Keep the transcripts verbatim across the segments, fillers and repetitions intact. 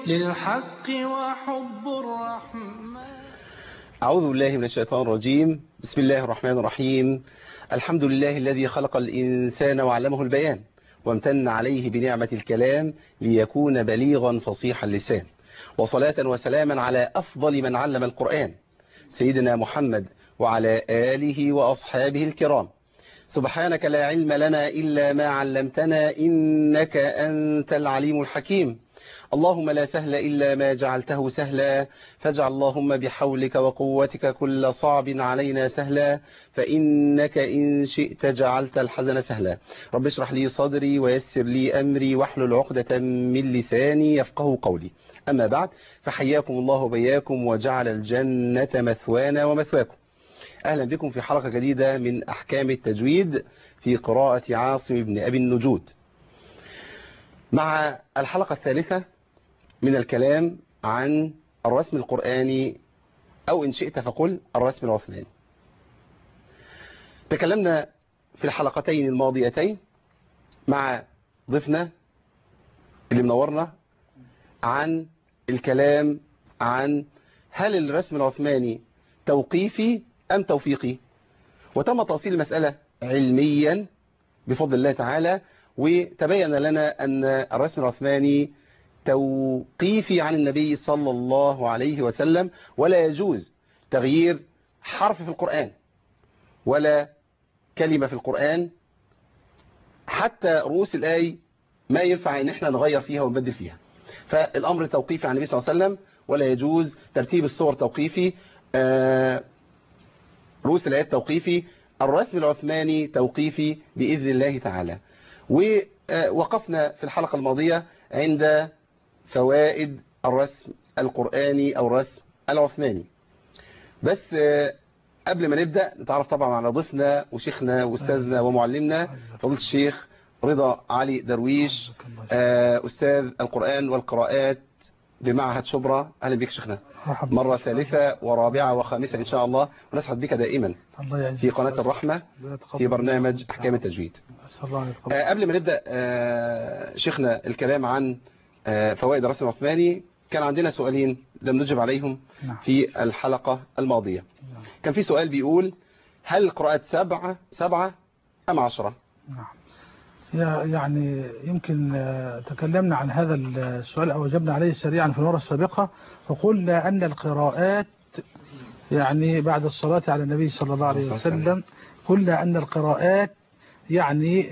للحق وحب الرحمن. أعوذ بالله من الشيطان الرجيم. بسم الله الرحمن الرحيم. الحمد لله الذي خلق الإنسان وعلمه البيان وامتن عليه بنعمة الكلام ليكون بليغا فصيح اللسان، وصلاة وسلاما على أفضل من علم القرآن سيدنا محمد وعلى آله وأصحابه الكرام. سبحانك لا علم لنا إلا ما علمتنا إنك أنت العليم الحكيم. اللهم لا سهل إلا ما جعلته سهلا، فاجعل اللهم بحولك وقوتك كل صعب علينا سهلا، فإنك إن شئت جعلت الحزن سهلا. رب اشرح لي صدري ويسر لي أمري واحلل عقدة من لساني يفقه قولي. أما بعد، فحياكم الله وبياكم وجعل الجنة مثوانا ومثواكم. أهلا بكم في حلقة جديدة من أحكام التجويد في قراءة عاصم بن أبي النجود، مع الحلقة الثالثة من الكلام عن الرسم القرآني، أو إن شئت فقل الرسم العثماني. تكلمنا في الحلقتين الماضيتين مع ضيفنا اللي منورنا عن الكلام عن هل الرسم العثماني توقيفي أم توفيقي، وتم تأصيل المسألة علميا بفضل الله تعالى، وتبين لنا أن الرسم العثماني توقيفي عن النبي صلى الله عليه وسلم، ولا يجوز تغيير حرف في القرآن ولا كلمة في القرآن، حتى رؤوس الآي ما ينفع ان احنا نغير فيها ونبدل فيها. فالأمر توقيفي عن النبي صلى الله عليه وسلم، ولا يجوز ترتيب الصور توقيفي، آه رؤوس الآيات توقيفي، الرسم العثماني توقيفي بإذن الله تعالى. ووقفنا في الحلقة الماضية عند فوائد الرسم القرآني أو الرسم العثماني. بس قبل ما نبدأ نتعرف طبعا على ضيفنا وشيخنا وأستاذنا ومعلمنا فضيلة الشيخ رضا علي درويش، أستاذ القرآن والقراءات بمعهد شبرا. أهلا بك شيخنا مرة ثالثة ورابعة وخامسة إن شاء الله، ونسعد بك دائما في قناة الرحمة في برنامج أحكام التجويد. قبل ما نبدأ شيخنا الكلام عن فوائد الرسم العثماني، كان عندنا سؤالين لم نجب عليهم في الحلقة الماضية. كان في سؤال بيقول: هل القراءات سبعة سبعة أم عشرة؟ نعم، يعني يمكن تكلمنا عن هذا السؤال أو أجبنا عليه سريعا في المرة السابقة، وقلنا أن القراءات يعني بعد الصلاة على النبي صلى الله عليه وسلم قلنا أن القراءات يعني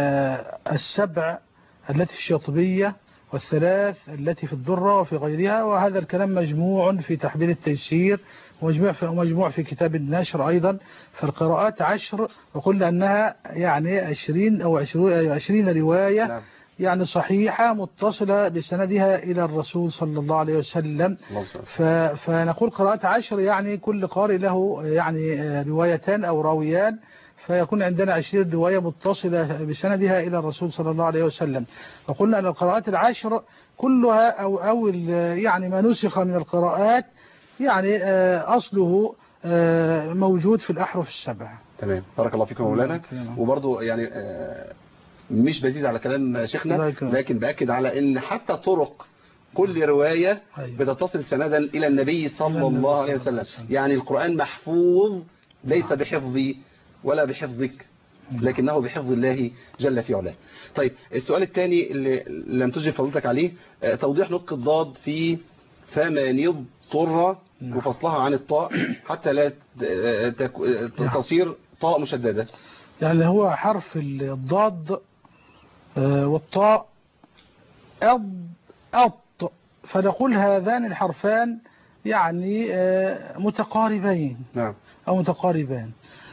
السبع التي في الشاطبية والثلاث التي في الدرة وفي غيرها، وهذا الكلام مجموع في تحبير التيسير ومجموع في, مجموع في كتاب النشر أيضا. فالقراءات عشر، وقلنا أنها يعني عشرين أو عشرين رواية نعم. يعني صحيحة متصلة بسندها إلى الرسول صلى الله عليه وسلم. فنقول قراءات عشر يعني كل قارئ له يعني روايتان أو راويان، فيكون عندنا عشرين رواية متصلة بسندها إلى الرسول صلى الله عليه وسلم. وقلنا أن القراءات العشر كلها أو, أو يعني ما نسخ من القراءات يعني أصله موجود في الأحرف السبع. تمام، بارك الله فيكم مولانا. وبرضو يعني مش بزيد على كلام شيخنا، لكن بأكد على أن حتى طرق كل رواية بتتصل سندا إلى النبي صلى الله عليه وسلم. يعني القرآن محفوظ ليس بحفظي ولا بحفظك، لكنه بحفظ الله جل في علاه. طيب، السؤال الثاني اللي لم تجب فضلتك عليه، توضيح نطق الضاد في فمن اضطر وفصلها عن الطاء حتى لا تصير طاء مشددة. يعني هو حرف الضاد والطاء أض أط، فنقول هذان الحرفان يعني متقاربين نعم أو متقاربان.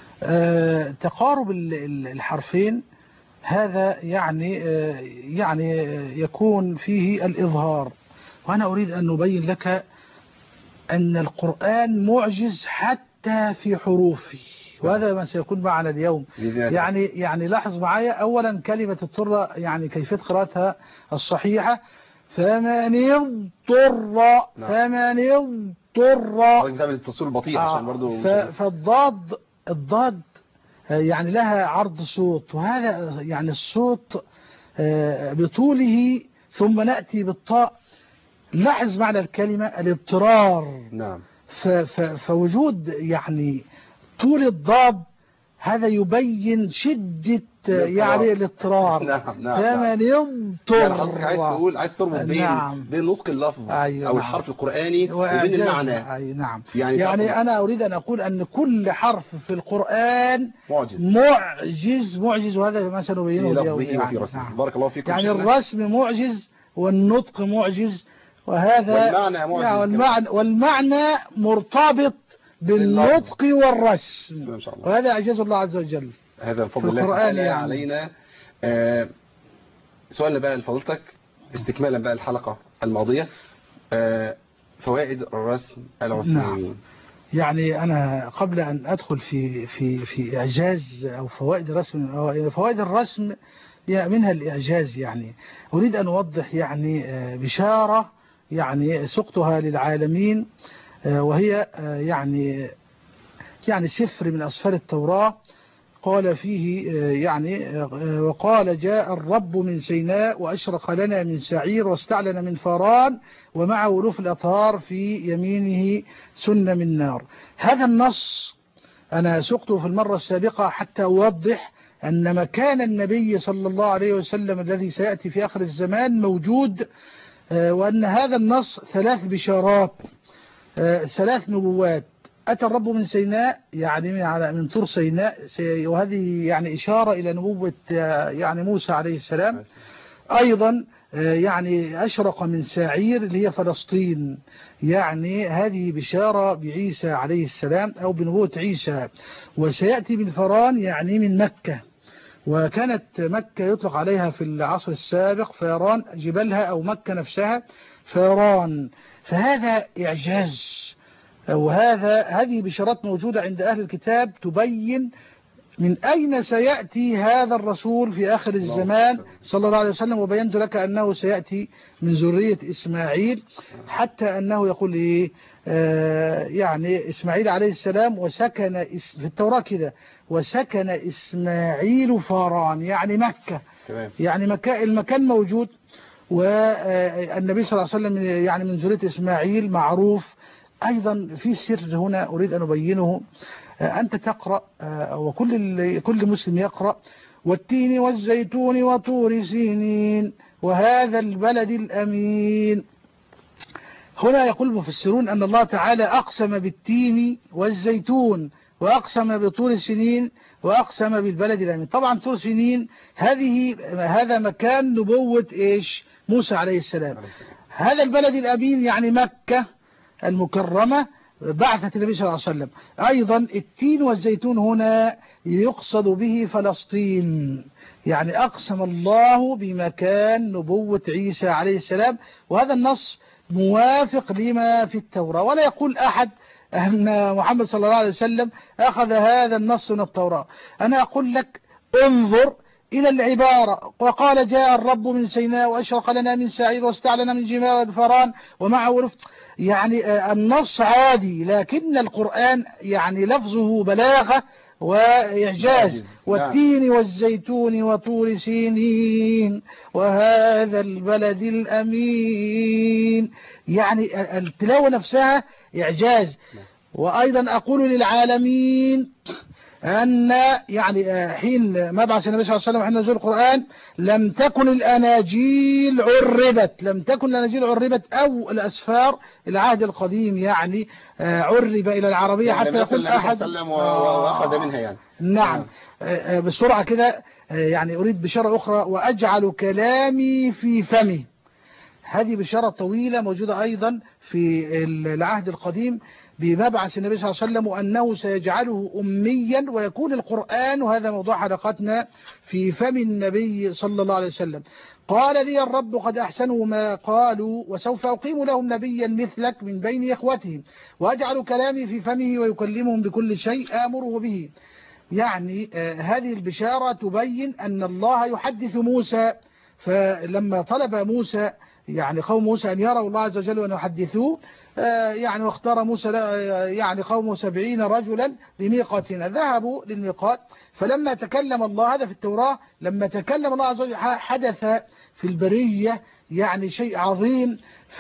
تقارب الحرفين هذا يعني يعني يكون فيه الإظهار. وأنا أريد أن نبين لك أن القرآن معجز حتى في حروفه، وهذا ما سيكون معنا اليوم. يعني يعني لاحظ معايا أولا كلمة الطرة، يعني كيفية قراءتها الصحيحة: فمن اضطر. فمن اضطر بتعمل التصوير البطيء عشان برضو فالضاد الضاد يعني لها عرض صوت، وهذا يعني الصوت بطوله، ثم نأتي بالطاء لاحظ معنى الكلمة الاضطرار. نعم. ف- ف- فوجود يعني طول الضاد هذا يبين شدة يعني الاضطرار. نعم نعم فمن يضطر يعني حضرتك عايز تقول عايز تربط بين نعم. بين نطق اللفظ أيوة او نعم. الحرف القرآني وبين وإعجاز. المعنى. أي نعم. يعني, يعني تأخذ أنا أريد أن أقول أن كل حرف في القرآن معجز معجز معجز وهذا ما في سنبينه لفظه اليوم. وفي يعني, رسمه. نعم. بارك الله فيكم. يعني شيخنا. الرسم معجز والنطق معجز وهذا والمعنى معجز. يعني والمعنى, والمعنى مرتبط بالنطق والرسم، إن شاء الله. وهذا إعجاز الله عز وجل هذا الفضل الله تعالى يعني. علينا. آه سؤالنا بقى لفضلتك استكمالا بقى الحلقة الماضية، آه فوائد الرسم العثماني. نعم. يعني أنا قبل أن أدخل في في في إعجاز أو فوائد الرسم أو فوائد الرسم منها الإعجاز، يعني أريد أن أوضح يعني بشارة يعني سقتها للعالمين، وهي يعني يعني سفر من أسفار التوراة قال فيه يعني وقال جاء الرب من سيناء وأشرق لنا من سعير واستعلن من فاران ومع ألوف الأطهار في يمينه سن من نار. هذا النص أنا سقته في المرة السابقة حتى أوضح أن مكان النبي صلى الله عليه وسلم الذي سيأتي في آخر الزمان موجود، وأن هذا النص ثلاث بشارات ثلاث نبوات. أتى الرب من سيناء يعني من على من طور سيناء، وهذه يعني إشارة إلى نبوة يعني موسى عليه السلام. أيضا يعني أشرق من سعير اللي هي فلسطين، يعني هذه بشارة بعيسى عليه السلام أو بنبوة عيسى. وسيأتي من فران يعني من مكة، وكانت مكة يطلق عليها في العصر السابق فيران جبلها أو مكة نفسها فيران. فهذا إعجاز، وهذا هذه بشارات موجودة عند أهل الكتاب تبين من أين سيأتي هذا الرسول في آخر الزمان صلى الله عليه وسلم. وبينت لك أنه سيأتي من ذرية إسماعيل، حتى أنه يقول إيه آه يعني إسماعيل عليه السلام وسكن في التوراة كده وسكن إسماعيل فاران يعني مكة، يعني مكان المكان موجود. والنبي صلى الله عليه وسلم يعني من ذرية إسماعيل معروف. أيضا في سر هنا أريد أن أبينه، أنت تقرأ وكل كل مسلم يقرأ والتين والزيتون وطور سينين وهذا البلد الأمين. هنا يقول المفسرون أن الله تعالى أقسم بالتين والزيتون وأقسم بطور سنين وأقسم بالبلد الأمين. طبعا طور سنين هذه هذا مكان نبوة إيش موسى عليه السلام. هذا البلد الأمين يعني مكة المكرمة بعثة النبي صلى الله عليه وسلم. أيضا التين والزيتون هنا يقصد به فلسطين، يعني أقسم الله بمكان نبوة عيسى عليه السلام. وهذا النص موافق لما في التوراة، ولا يقول أحد أن محمد صلى الله عليه وسلم أخذ هذا النص من التوراة. أنا أقول لك انظر إلى العبارة وقال جاء الرب من سيناء وأشرق لنا من سعير واستعلن من جمال الفران ومعه رفق. يعني النص عادي، لكن القرآن يعني لفظه بلاغة وإعجاز. والتين والزيتون وطور سينين وهذا البلد الأمين، يعني التلاوة نفسها إعجاز. وأيضا أقول للعالمين أن يعني حين مبعث النبي صلى الله عليه وسلم حين نزول القرآن لم تكن الأناجيل عربت لم تكن الأناجيل عربت أو الأسفار العهد القديم يعني عرب إلى العربية يعني حتى يقول أحد وأخذ منها يعني. نعم آه. بسرعة كده يعني أريد بشارة أخرى وأجعل كلامي في فمي. هذه بشارة طويلة موجودة أيضا في العهد القديم بمبعث النبي صلى الله عليه وسلم وأنه سيجعله أميا ويكون القرآن، وهذا موضوع حلقتنا، في فم النبي صلى الله عليه وسلم. قال لي الرب قد أحسنوا ما قالوا وسوف أقيم لهم نبيا مثلك من بين إخوتهم وأجعل كلامي في فمه ويكلمهم بكل شيء آمره به. يعني آه هذه البشارة تبين أن الله يحدث موسى، فلما طلب موسى يعني قوم موسى أن يروا الله عز وجل وأن يحدثوه يعني واختار موسى يعني قوم سبعين رجلا لميقاتنا ذهبوا للميقات. فلما تكلم الله، هذا في التوراة، لما تكلم الله عز وجل حدث في البرية يعني شيء عظيم،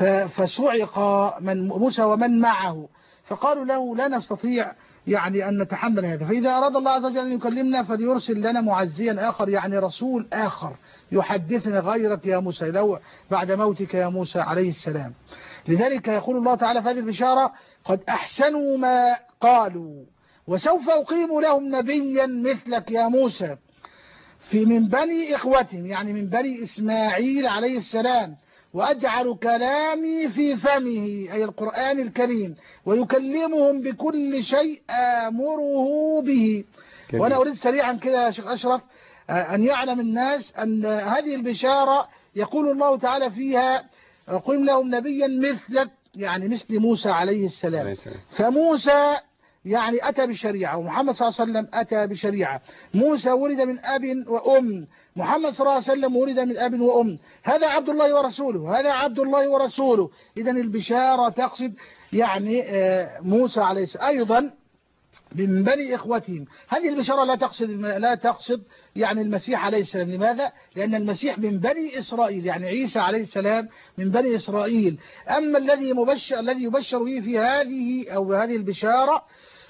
فصعق من موسى ومن معه، فقالوا له لا نستطيع يعني أن نتحمل هذا، فإذا أراد الله عز وجل أن يكلمنا فليرسل لنا معزيا آخر، يعني رسول آخر يحدثنا غيرك يا موسى لو بعد موتك يا موسى عليه السلام. لذلك يقول الله تعالى في هذه البشارة قد أحسنوا ما قالوا وسوف أقيم لهم نبيا مثلك يا موسى في من بني إخوتهم، يعني من بني إسماعيل عليه السلام، وأجعل كلامي في فمه أي القرآن الكريم، ويكلمهم بكل شيء آمره به. كبير. وأنا أريد سريعا كده يا شيخ أشرف أن يعلم الناس أن هذه البشارة يقول الله تعالى فيها قم لهم نبيا مثلك، يعني مثل موسى عليه السلام. فموسى يعني أتى بشريعة، ومحمد صلى الله عليه وسلم أتى بشريعة. موسى ولد من أب وأم، محمد صلى الله عليه وسلم ولد من أب وأم، هذا عبد الله ورسوله، هذا عبد الله ورسوله. إذا البشارة تقصد يعني موسى عليه السلام أيضا من بني إخوتهم. هذه البشارة لا تقصد لا تقصد يعني المسيح عليه السلام. لماذا؟ لأن المسيح من بني إسرائيل، يعني عيسى عليه السلام من بني إسرائيل. أما الذي مبشر الذي يبشر به في هذه أو هذه البشارة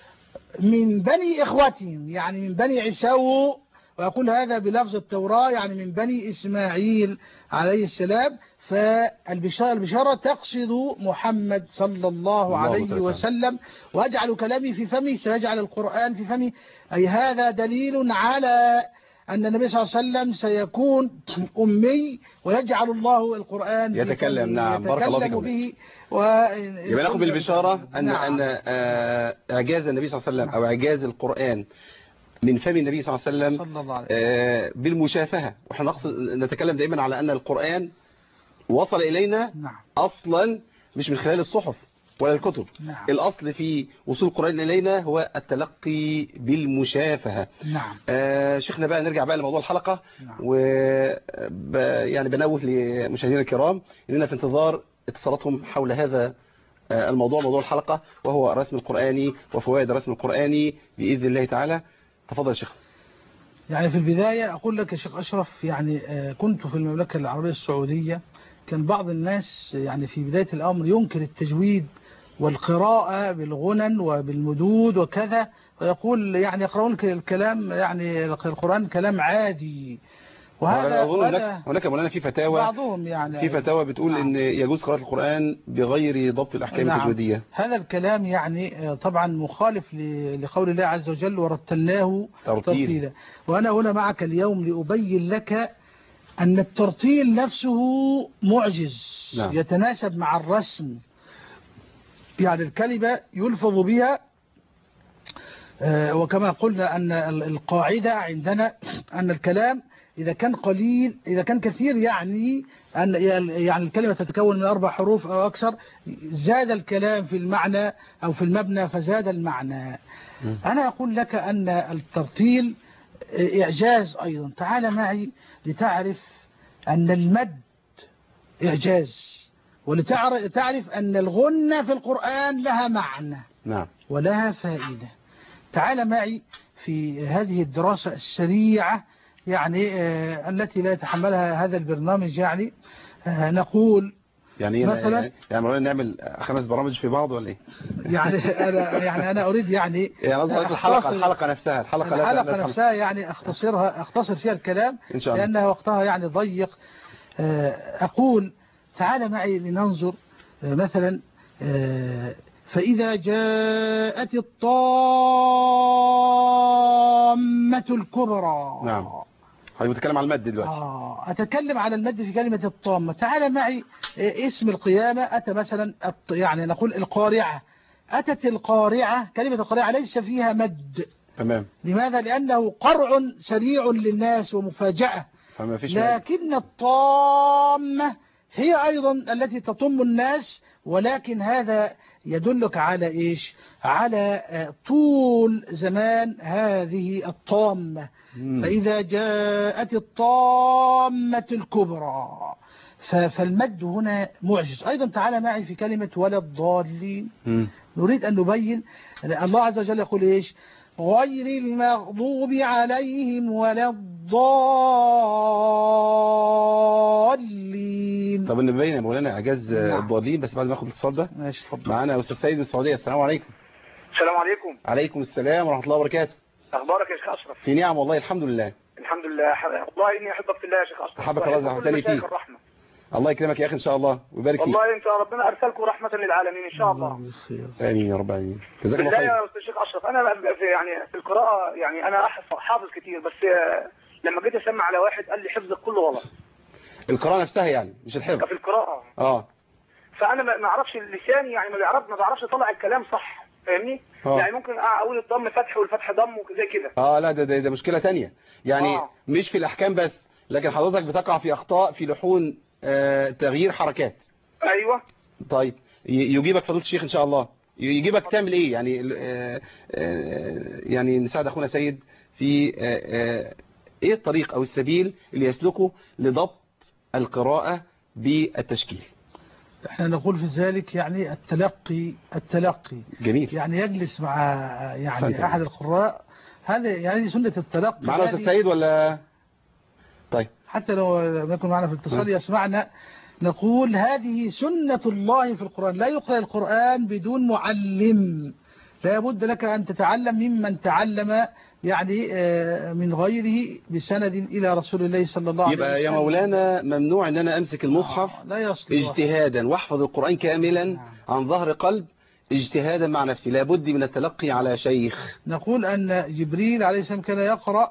من بني إخوتهم، يعني من بني عيسو، وأقول هذا بلفظ التوراة، يعني من بني إسماعيل عليه السلام. فالبشارة البشارة تقصد محمد صلى الله عليه وسلم. وأجعل كلامي في فمي، سيجعل القرآن في فمي، أي هذا دليل على أن النبي صلى الله عليه وسلم سيكون أمي ويجعل الله القرآن يتكلم. نعم، بارك الله فيكم. به. يبقى ناخد بالبشارة أن نعم. أن إعجاز النبي صلى الله عليه وسلم أو إعجاز القرآن من فم النبي صلى الله عليه وسلم بالمشافهة. وإحنا نقصد نتكلم دائما على أن القرآن وصل إلينا نعم. أصلا مش من خلال الصحف ولا الكتب. نعم. الأصل في وصول القرآن إلينا هو التلقي بالمشافهة. نعم. آه شيخنا بقى نرجع بقى لموضوع الحلقة. نعم. و يعني بنوه لمشاهدينا الكرام إننا في انتظار اتصالاتهم حول هذا الموضوع، موضوع الحلقة، وهو الرسم القرآني وفوائد الرسم القرآني بإذن الله تعالى. تفضل يا شيخ. يعني في البداية أقول لك يا شيخ أشرف، يعني كنت في المملكة العربية السعودية، كان بعض الناس يعني في بداية الأمر ينكر التجويد والقراءة بالغنن وبالمدود وكذا، ويقول يعني يقرؤون الكلام يعني القرآن كلام عادي. وهذا أظن هناك هناك مولانا في فتاوى بعضهم يعني في فتاوى بتقول نعم. إن يجوز قراءة القرآن بغير ضبط الأحكام نعم. التجويدية. هذا الكلام يعني طبعا مخالف لقول الله عز وجل ورتلناه ترتيلا. وأنا هنا معك اليوم لأبين لك أن الترتيل نفسه معجز نعم. يتناسب مع الرسم، يعني الكلمة يلفظ بها. وكما قلنا أن القاعدة عندنا أن الكلام إذا كان قليل إذا كان كثير يعني أن يعني الكلمة تتكون من أربع حروف أو أكثر، زاد الكلام في المعنى أو في المبنى فزاد المعنى. م. أنا أقول لك أن الترتيل إعجاز أيضا. تعال معي لتعرف أن المد إعجاز، ولتعرف أن الغنة في القرآن لها معنى نعم. ولها فائدة. تعال معي في هذه الدراسة السريعة يعني آه التي لا يتحملها هذا البرنامج، يعني آه نقول يعني مثلا يعني مرة نعمل خمس برامج في بعض ولا ايه؟ يعني انا يعني انا اريد يعني يعني قصدك الحلقه الحلقه نفسها الحلقه الحلقه نفسها يعني اختصرها اختصر فيها الكلام إن شاء الله. لأنها وقتها يعني ضيق. آه أقول تعال معي لننظر آه مثلا آه فإذا جاءت الطامة الكبرى. نعم. هاي بتكلم على المد دلوقتي. آه أتكلم على المد في كلمة الطامة. تعال معي اسم القيامة أتى مثلا يعني نقول القارعة. أتت القارعة، كلمة القارعة ليس فيها مد. تمام. لماذا؟ لأنه قرع سريع للناس ومفاجأة. فما فيش لكن مد. الطامة هي أيضا التي تطم الناس، ولكن هذا يدلك على إيش؟ على طول زمان هذه الطامة. مم. فإذا جاءت الطامة الكبرى، فالمد هنا معجز أيضا. تعالى معي في كلمة ولا الضالين. مم. نريد أن نبين الله عز وجل يقول إيش؟ غير المغضوب عليهم ولا الضالين. طب نبين يا مولانا اعجاز نعم. الضالين بس بعد ما ناخد الاتصال ده. ماشي اتفضل. معانا استاذ سيد من السعوديه. السلام عليكم. السلام عليكم. عليكم السلام ورحمه الله وبركاته. اخبارك يا شيخ اشرف؟ في نعم والله الحمد لله. الحمد لله. ح- والله اني احبك في الله يا شيخ اشرف. أحبك الله وأحب كل زعلتني مشايخ فيك. الرحمه. الله يكرمك يا اخي ان شاء الله ويبارك فيك. والله انت ربنا ارسلكم رحمه للعالمين ان شاء الله. امين يا رب العالمين. جزاك الله بالله خير. يا استاذ شيخ اشرف، انا في يعني في القراءه يعني انا أحفظ- حافظ كتير، بس آه، لما جيت اسمع على واحد قال لي حفظك كله غلط. القراءه نفسها يعني مش الحفظ. في القراءه. اه فانا ما ما اعرفش اللسان يعني ما بيعرف ما بعرفش اطلع الكلام صح، فاهمني؟ آه. يعني ممكن اقول الضم فتح والفتح ضم وزي كده. اه لا ده ده, ده مشكله تانية يعني. آه. مش في الاحكام بس لكن حضرتك بتقع في اخطاء في لحون آه تغيير حركات. ايوه. طيب ي- يجيبك فضيله الشيخ ان شاء الله. ي- يجيبك تعمل ايه يعني آه آه يعني نساعد اخونا سيد في آه آه ايه الطريق او السبيل اللي يسلكه لضبط القراءه بالتشكيل. احنا نقول في ذلك يعني التلقي التلقي جميل. يعني يجلس مع يعني سنتين. احد القراء، هذا يعني سنة التلقي. معنا يعني استاذ سيد ولا؟ طيب حتى لو لم يكن معنا في الاتصال يسمعنا. نقول هذه سنة الله في القرآن، لا يقرأ القرآن بدون معلم، لا بد لك أن تتعلم ممن تعلم يعني آه، من غيره بسند إلى رسول الله صلى الله عليه وسلم. يبقى يا مولانا ممنوع ان انا امسك المصحف آه، لا يصلح اجتهادا واحفظ القرآن كاملا نعم. عن ظهر قلب اجتهادا مع نفسي. لابد من التلقي على شيخ. نقول أن جبريل عليه السلام كان يقرأ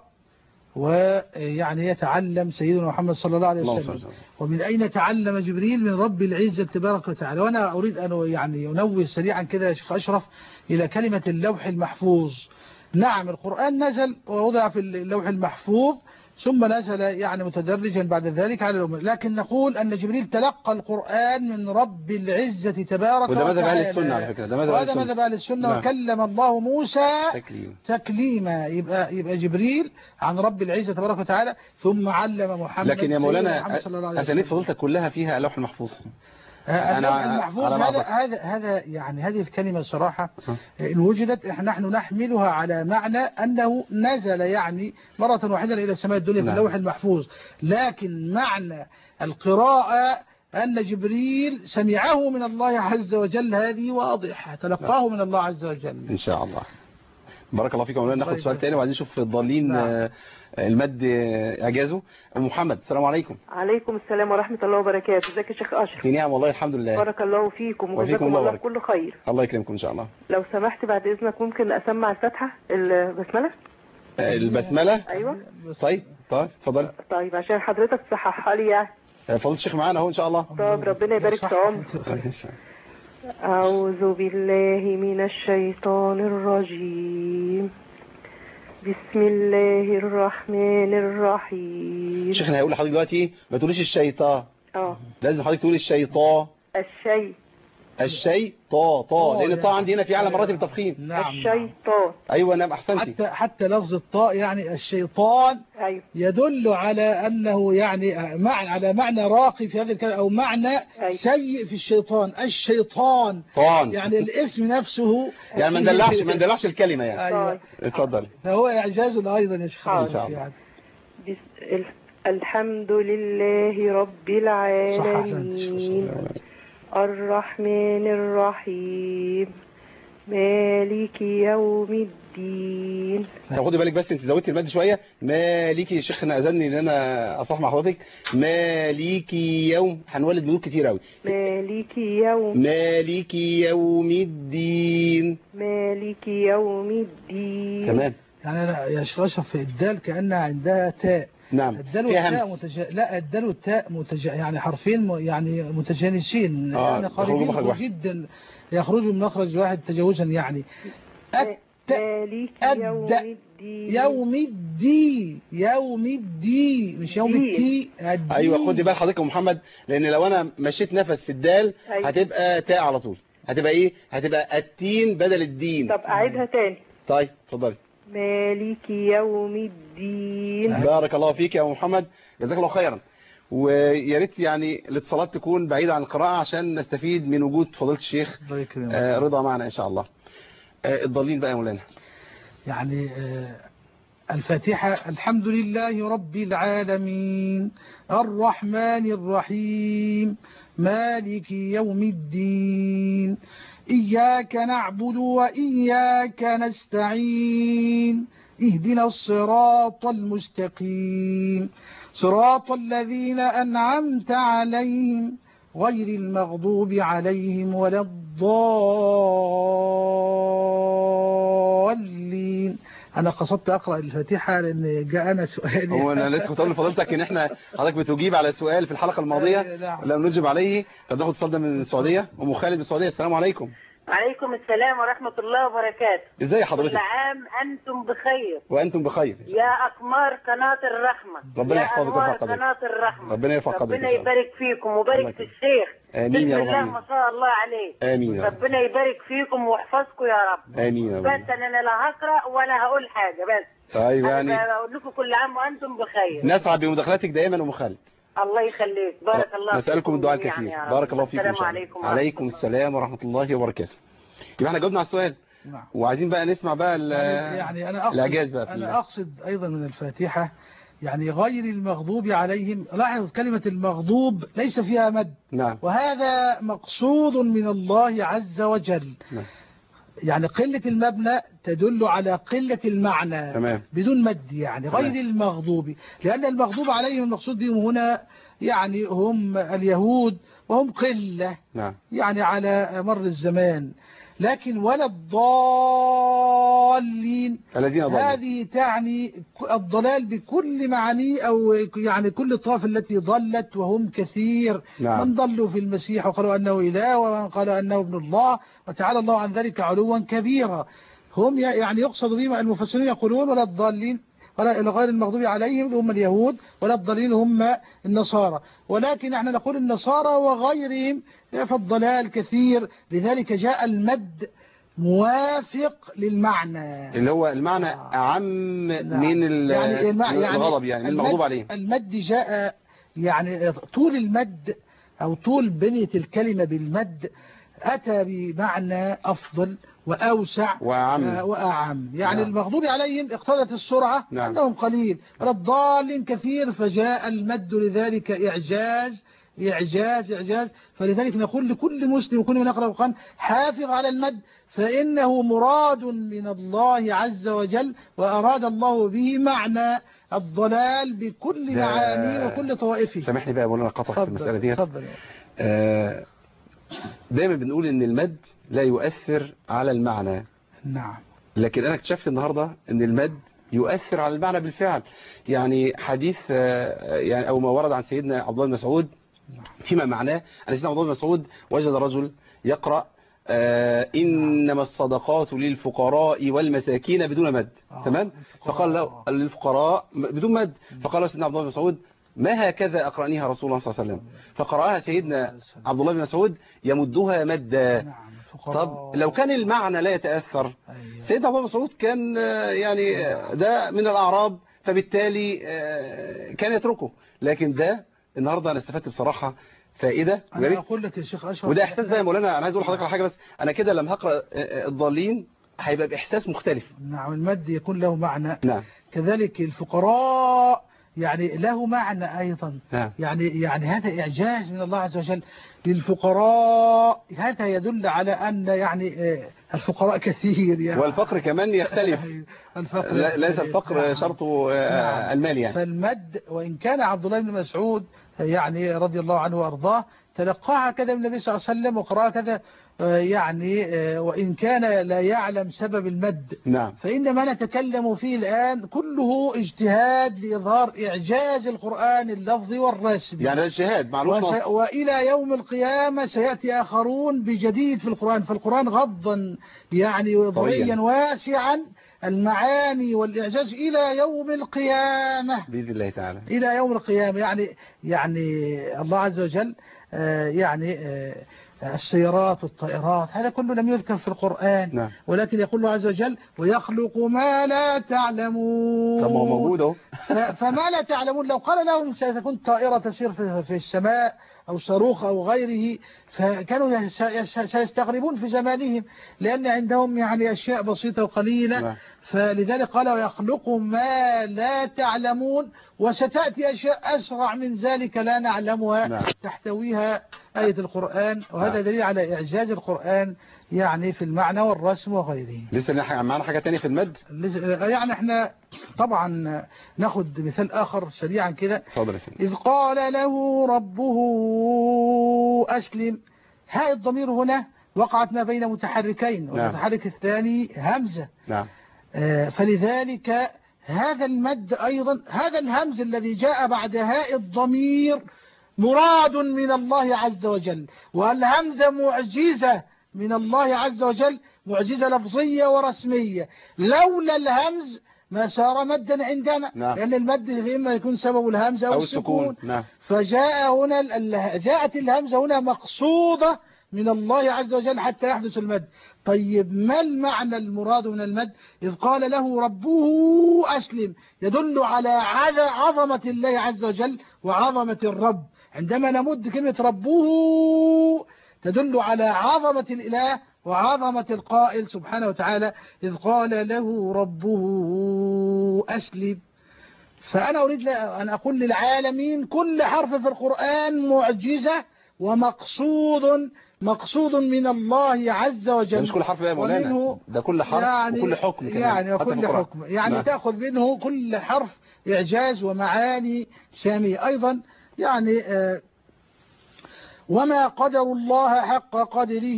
ويعني يتعلم سيدنا محمد صلى الله عليه الله وسلم. صلى الله. ومن أين تعلم جبريل؟ من رب العزة تبارك وتعالى. وأنا أريد أن يعني أنوه سريعا كده يا شيخ أشرف إلى كلمة اللوح المحفوظ. نعم القرآن نزل ووضع في اللوح المحفوظ ثم نزل يعني متدرجا بعد ذلك على الأمة، لكن نقول أن جبريل تلقى القرآن من رب العزة تبارك وتعالى. وده مذهب أهل السنة على فكرة. ده مذهب أهل وهذا السنة. مذهب أهل السنة. نعم. وكلم الله موسى تكليم. تكليما. يبقى يبقى جبريل عن رب العزة تبارك وتعالى ثم علم محمد. لكن يا سيدنا مولانا محمد صلى الله عليه وسلم. أسانيد فضيلتك كلها فيها اللوح المحفوظ. آه، اللوح أنا المحفوظ على ما هذا أعتقد. هذا هذا يعني هذه الكلمة صراحة أه. إن وجدت إحنا نحن نحملها على معنى أنه نزل يعني مرة واحدة إلى سماء الدنيا في نعم. اللوح المحفوظ، لكن معنى القراءة أن جبريل سمعه من الله عز وجل، هذه واضحة، تلقاه من الله عز وجل. إن شاء الله. بارك الله فيك يا مولانا. ناخد الله سؤال يبارك تاني وبعدين نشوف الضالين. نعم. آه، المد آه، إعجازه. أم محمد السلام عليكم. عليكم السلام ورحمة الله وبركاته. ازيك يا شيخ أشرف؟ في نعم والله الحمد لله. بارك الله فيكم وفيكم وجزاكم الله الله بارك. كل خير. الله يكرمكم إن شاء الله. لو سمحت بعد إذنك ممكن أسمع الفاتحة البسملة؟ آه، البسملة. أيوة. طيب طيب اتفضل. طيب عشان حضرتك تصححها لي يعني. آه، فضيلة الشيخ معانا أهو إن شاء الله. طب ربنا يبارك في عمرك. أعوذ بالله من الشيطان الرجيم. بسم الله الرحمن الرحيم. شيخنا هيقول لحضرتك دلوقتي ما تقوليش الشيطان، اه لازم حضرتك تقولي الشيطان. الشي الشيء طا طا طا لان الطا يعني. عندي هنا في اعلى مراتب التفخيم. نعم. الشيطان. ايوه نعم احسنتي. حتى حتى لفظ الطاء يعني الشيطان أيوة يدل على أنه يعني معنى على معنى راقي في هذه الكلمة، أو معنى أيوة. سيء في الشيطان. الشيطان طان يعني الاسم نفسه يعني ما ندلعش ما ندلعش الكلمه يعني. أيوة. اتفضل. فهو إعجاز أيضا يا شيخ إن شاء الله. يعني. بس ال- الحمد لله رب العالمين الرحمن الرحيم مالك يوم الدين. طب خدي بالك بس انت زودتي المد شويه. مالكي يا شيخنا اذني ان انا اصح مع حضرتك. مالكي يوم هنولد بنور كتير قوي. مالك يوم مالكي يوم الدين. مالك يوم الدين. تمام. يعني أنا يا شيخ أشرف في الدال كأنها عندها تاء. نعم الدال فيها والتاء همس. متج... لا الدال والتاء متج... يعني حرفين م... يعني متجانسين. آه، يعني يخرجوا قريبين مخرج واحد. جدا، يخرجوا من مخرج واحد تجاوزا يعني. الت... مالك يوم الد... الدين. يوم الدين يوم الدين مش يوم دين. التي الدين. ايوه خدي بال حضرتك يا محمد لان لو انا مشيت نفس في الدال أيوة. هتبقى تاء على طول. هتبقى ايه؟ هتبقى التين بدل الدين. طب أعيدها تاني. طيب اتفضلي. مالك يوم الدين. بارك الله فيك يا محمد جزاك الله خيرا. ويا ريت يعني الاتصالات تكون بعيدة عن القراءة عشان نستفيد من وجود فضيلة الشيخ الله يكرمك. آه، رضا معنا ان شاء الله. آه، الضالين بقى يا مولانا. يعني الفاتحة: الحمد لله رب العالمين الرحمن الرحيم مالك يوم الدين إياك نعبد وإياك نستعين اهدنا الصراط المستقيم صراط الذين أنعمت عليهم غير المغضوب عليهم ولا الضالين. أنا قصدت أقرأ الفاتحة لأن جاءنا سؤال. هو أنا لسه كنت أقول لفضيلتك إن إحنا حضرتك بتجيب على سؤال في الحلقة الماضية لم نجب عليه. طب ناخد اتصال ده من السعودية. أم خالد من السعودية. السلام عليكم. عليكم السلام ورحمة الله وبركاته. ازاي حضرتك؟ كل عام أنتم بخير. وأنتم بخير. يا أقمار قناة الرحمة. ربنا يحفظك ويرفع قدرك. قناة الرحمة. ربنا يرفع قدرك. ربنا يبارك فيكم وبارك في الشيخ. آمين يا رب. بسم الله ما شاء الله عليه. آمين يا رب. ربنا يبارك فيكم ويحفظكم يا رب. آمين يا رب. بس أنا لا هقرأ ولا هقول حاجة بس. طيب يعني أنا بقول لكم كل عام وأنتم بخير. نسعد بمداخلتك دائما أم خالد. الله يخليك. بارك الله فيكم. نسألكم الدعاء الكثير. يعني بارك الله فيكم. السلام عليكم. عليكم السلام ورحمة الله وبركاته. يبقى احنا جاوبنا على السؤال. نعم. وعايزين بقى نسمع بقى يعني أنا أقصد الإعجاز بقى في أنا أقصد أيضا من الفاتحة يعني غير المغضوب عليهم. لاحظ كلمة المغضوب ليس فيها مد. نعم. وهذا مقصود من الله عز وجل. نعم. يعني قلة المبنى تدل على قلة المعنى. تمام. بدون مد يعني غير تمام. المغضوب، لأن المغضوب عليهم المقصود بهم هنا يعني هم اليهود وهم قلة. نعم. يعني على مر الزمان. لكن ولا الضالين هذه تعني الضلال بكل معانيه أو يعني كل الطوائف التي ضلت وهم كثير. نعم. من ضلوا في المسيح وقالوا أنه إله ومن قال أنه ابن الله وتعالى الله عن ذلك علوا كبيرا. هم يعني يقصد بهم المفسرين يقولون ولا الضالين ولا إلى غير المغضوب عليهم هم اليهود ولا الضالين هم النصارى. ولكن احنا نقول النصارى وغيرهم فالضلال كثير، لذلك جاء المد موافق للمعنى اللي هو المعنى أعم نعم. من يعني الغضب يعني من المغضوب عليهم. المد جاء يعني طول المد أو طول بنية الكلمة بالمد أتى بمعنى أفضل وأوسع وأعم, وأعم. يعني نعم. المغضوب عليهم اقتضت السرعة نعم. أنهم قليل والضال كثير فجاء المد لذلك إعجاز إعجاز إعجاز. فلذلك نقول لكل مسلم وكل من يقرأ القرآن حافظ على المد فإنه مراد من الله عز وجل وأراد الله به معنى الضلال بكل معانيه وكل طوائفه. سامحني بقى مولانا قطع في المسألة دي. آه دايما بنقول ان المد لا يؤثر على المعنى. نعم. لكن انا اكتشفت النهاردة ان المد يؤثر على المعنى بالفعل. يعني حديث يعني او ما ورد عن سيدنا عبد الله بن مسعود فيما معناه ان سيدنا عبد الله بن مسعود وجد رجل يقرأ آه إنما الصدقات للفقراء والمساكين بدون مد. آه. تمام. فقال له للفقراء بدون مد. فقال سيدنا عبد الله بن مسعود ما هكذا أقرأنيها رسول الله صلى الله عليه وسلم. فقرأها سيدنا عبد الله بن مسعود يمدها مدا. طب لو كان المعنى لا يتأثر سيدنا عبد الله بن مسعود كان يعني ده من الأعراب فبالتالي كان يتركه. لكن ده النهاردة أنا استفدت بصراحة فائدة. أنا أقول لك يا شيخ أشرف وده إحساس بقى يا مولانا. أنا عايز أقول لحضرتك على حاجة بس أنا كده لما هقرأ الضالين هيبقى بإحساس مختلف. نعم. المد يكون له معنى. نعم. كذلك الفقراء يعني له معنى أيضا. نعم. يعني يعني هذا إعجاز من الله عز وجل للفقراء. هذا يدل على أن يعني الفقراء كثير يعني. والفقر كمان يختلف. الفقر ليس الفقر شرطه نعم. المال يعني. فالمد وإن كان عبد الله بن مسعود يعني رضي الله عنه وأرضاه تلقاها كذا من النبي صلى الله عليه وسلم وقرأها كذا يعني وإن كان لا يعلم سبب المد. نعم. فإن ما نتكلم فيه الآن كله اجتهاد لإظهار إعجاز القرآن اللفظي والرسمي. يعني اجتهاد معلوش وس... وإلى يوم القيامة سيأتي آخرون بجديد في القرآن. فالقرآن غضا يعني ضريا واسعا المعاني والإعجاز إلى يوم القيامة بإذن الله تعالى. إلى يوم القيامة يعني يعني الله عز وجل يعني السيارات والطائرات، هذا كله لم يذكر في القرآن. نعم. ولكن يقول الله عز وجل ويخلق ما لا تعلمون. طب ما هو موجود اهو. فما لا تعلمون لو قال لهم ستكون طائرة تسير في في السماء أو صاروخ أو غيره فكانوا سيستغربون في زمانهم، لأن عندهم يعني أشياء بسيطة وقليلة. نعم. فلذلك قال ويخلق ما لا تعلمون، وستأتي أشياء أسرع من ذلك لا نعلمها. نعم. تحتويها آية القرآن، وهذا نعم. دليل على إعجاز القرآن يعني في المعنى والرسم وغيره. لسه معنا حاجة تانية في المد؟ يعني احنا طبعا ناخد مثال آخر سريعا كده. اتفضل يا سيدي. إذ قال له ربه أسلم، هاء الضمير هنا وقعت ما بين متحركين، والمتحرك الثاني همزة. نعم. آه فلذلك هذا المد أيضا، هذا الهمز الذي جاء بعد هاء الضمير مراد من الله عز وجل، والهمزة معجزة من الله عز وجل، معجزة لفظية ورسمية. لولا الهمز ما صار مدا عندنا. نعم. لأن المد إما يكون سبب الهمزة أو, أو السكون. السكون. نعم. فجاء هنا جاءت الهمزة هنا مقصودة من الله عز وجل حتى يحدث المد. طيب ما المعنى المراد من المد؟ إذ قال له ربه أسلم، يدل على عظمة الله عز وجل وعظمة الرب. عندما نمد كلمة ربه تدل على عظمة الإله وعظمة القائل سبحانه وتعالى. إذ قال له ربه أسلم. فأنا أريد أن أقول للعالمين كل حرف في القرآن معجزة ومقصود مقصود من الله عز وجل. مش كل حرف يا مولانا، ده كل حرف يعني وكل حكم كمان. يعني وكل حكم يعني نعم. تأخذ منه كل حرف إعجاز ومعاني سامية. أيضا يعني آه وما قدر الله حق قدره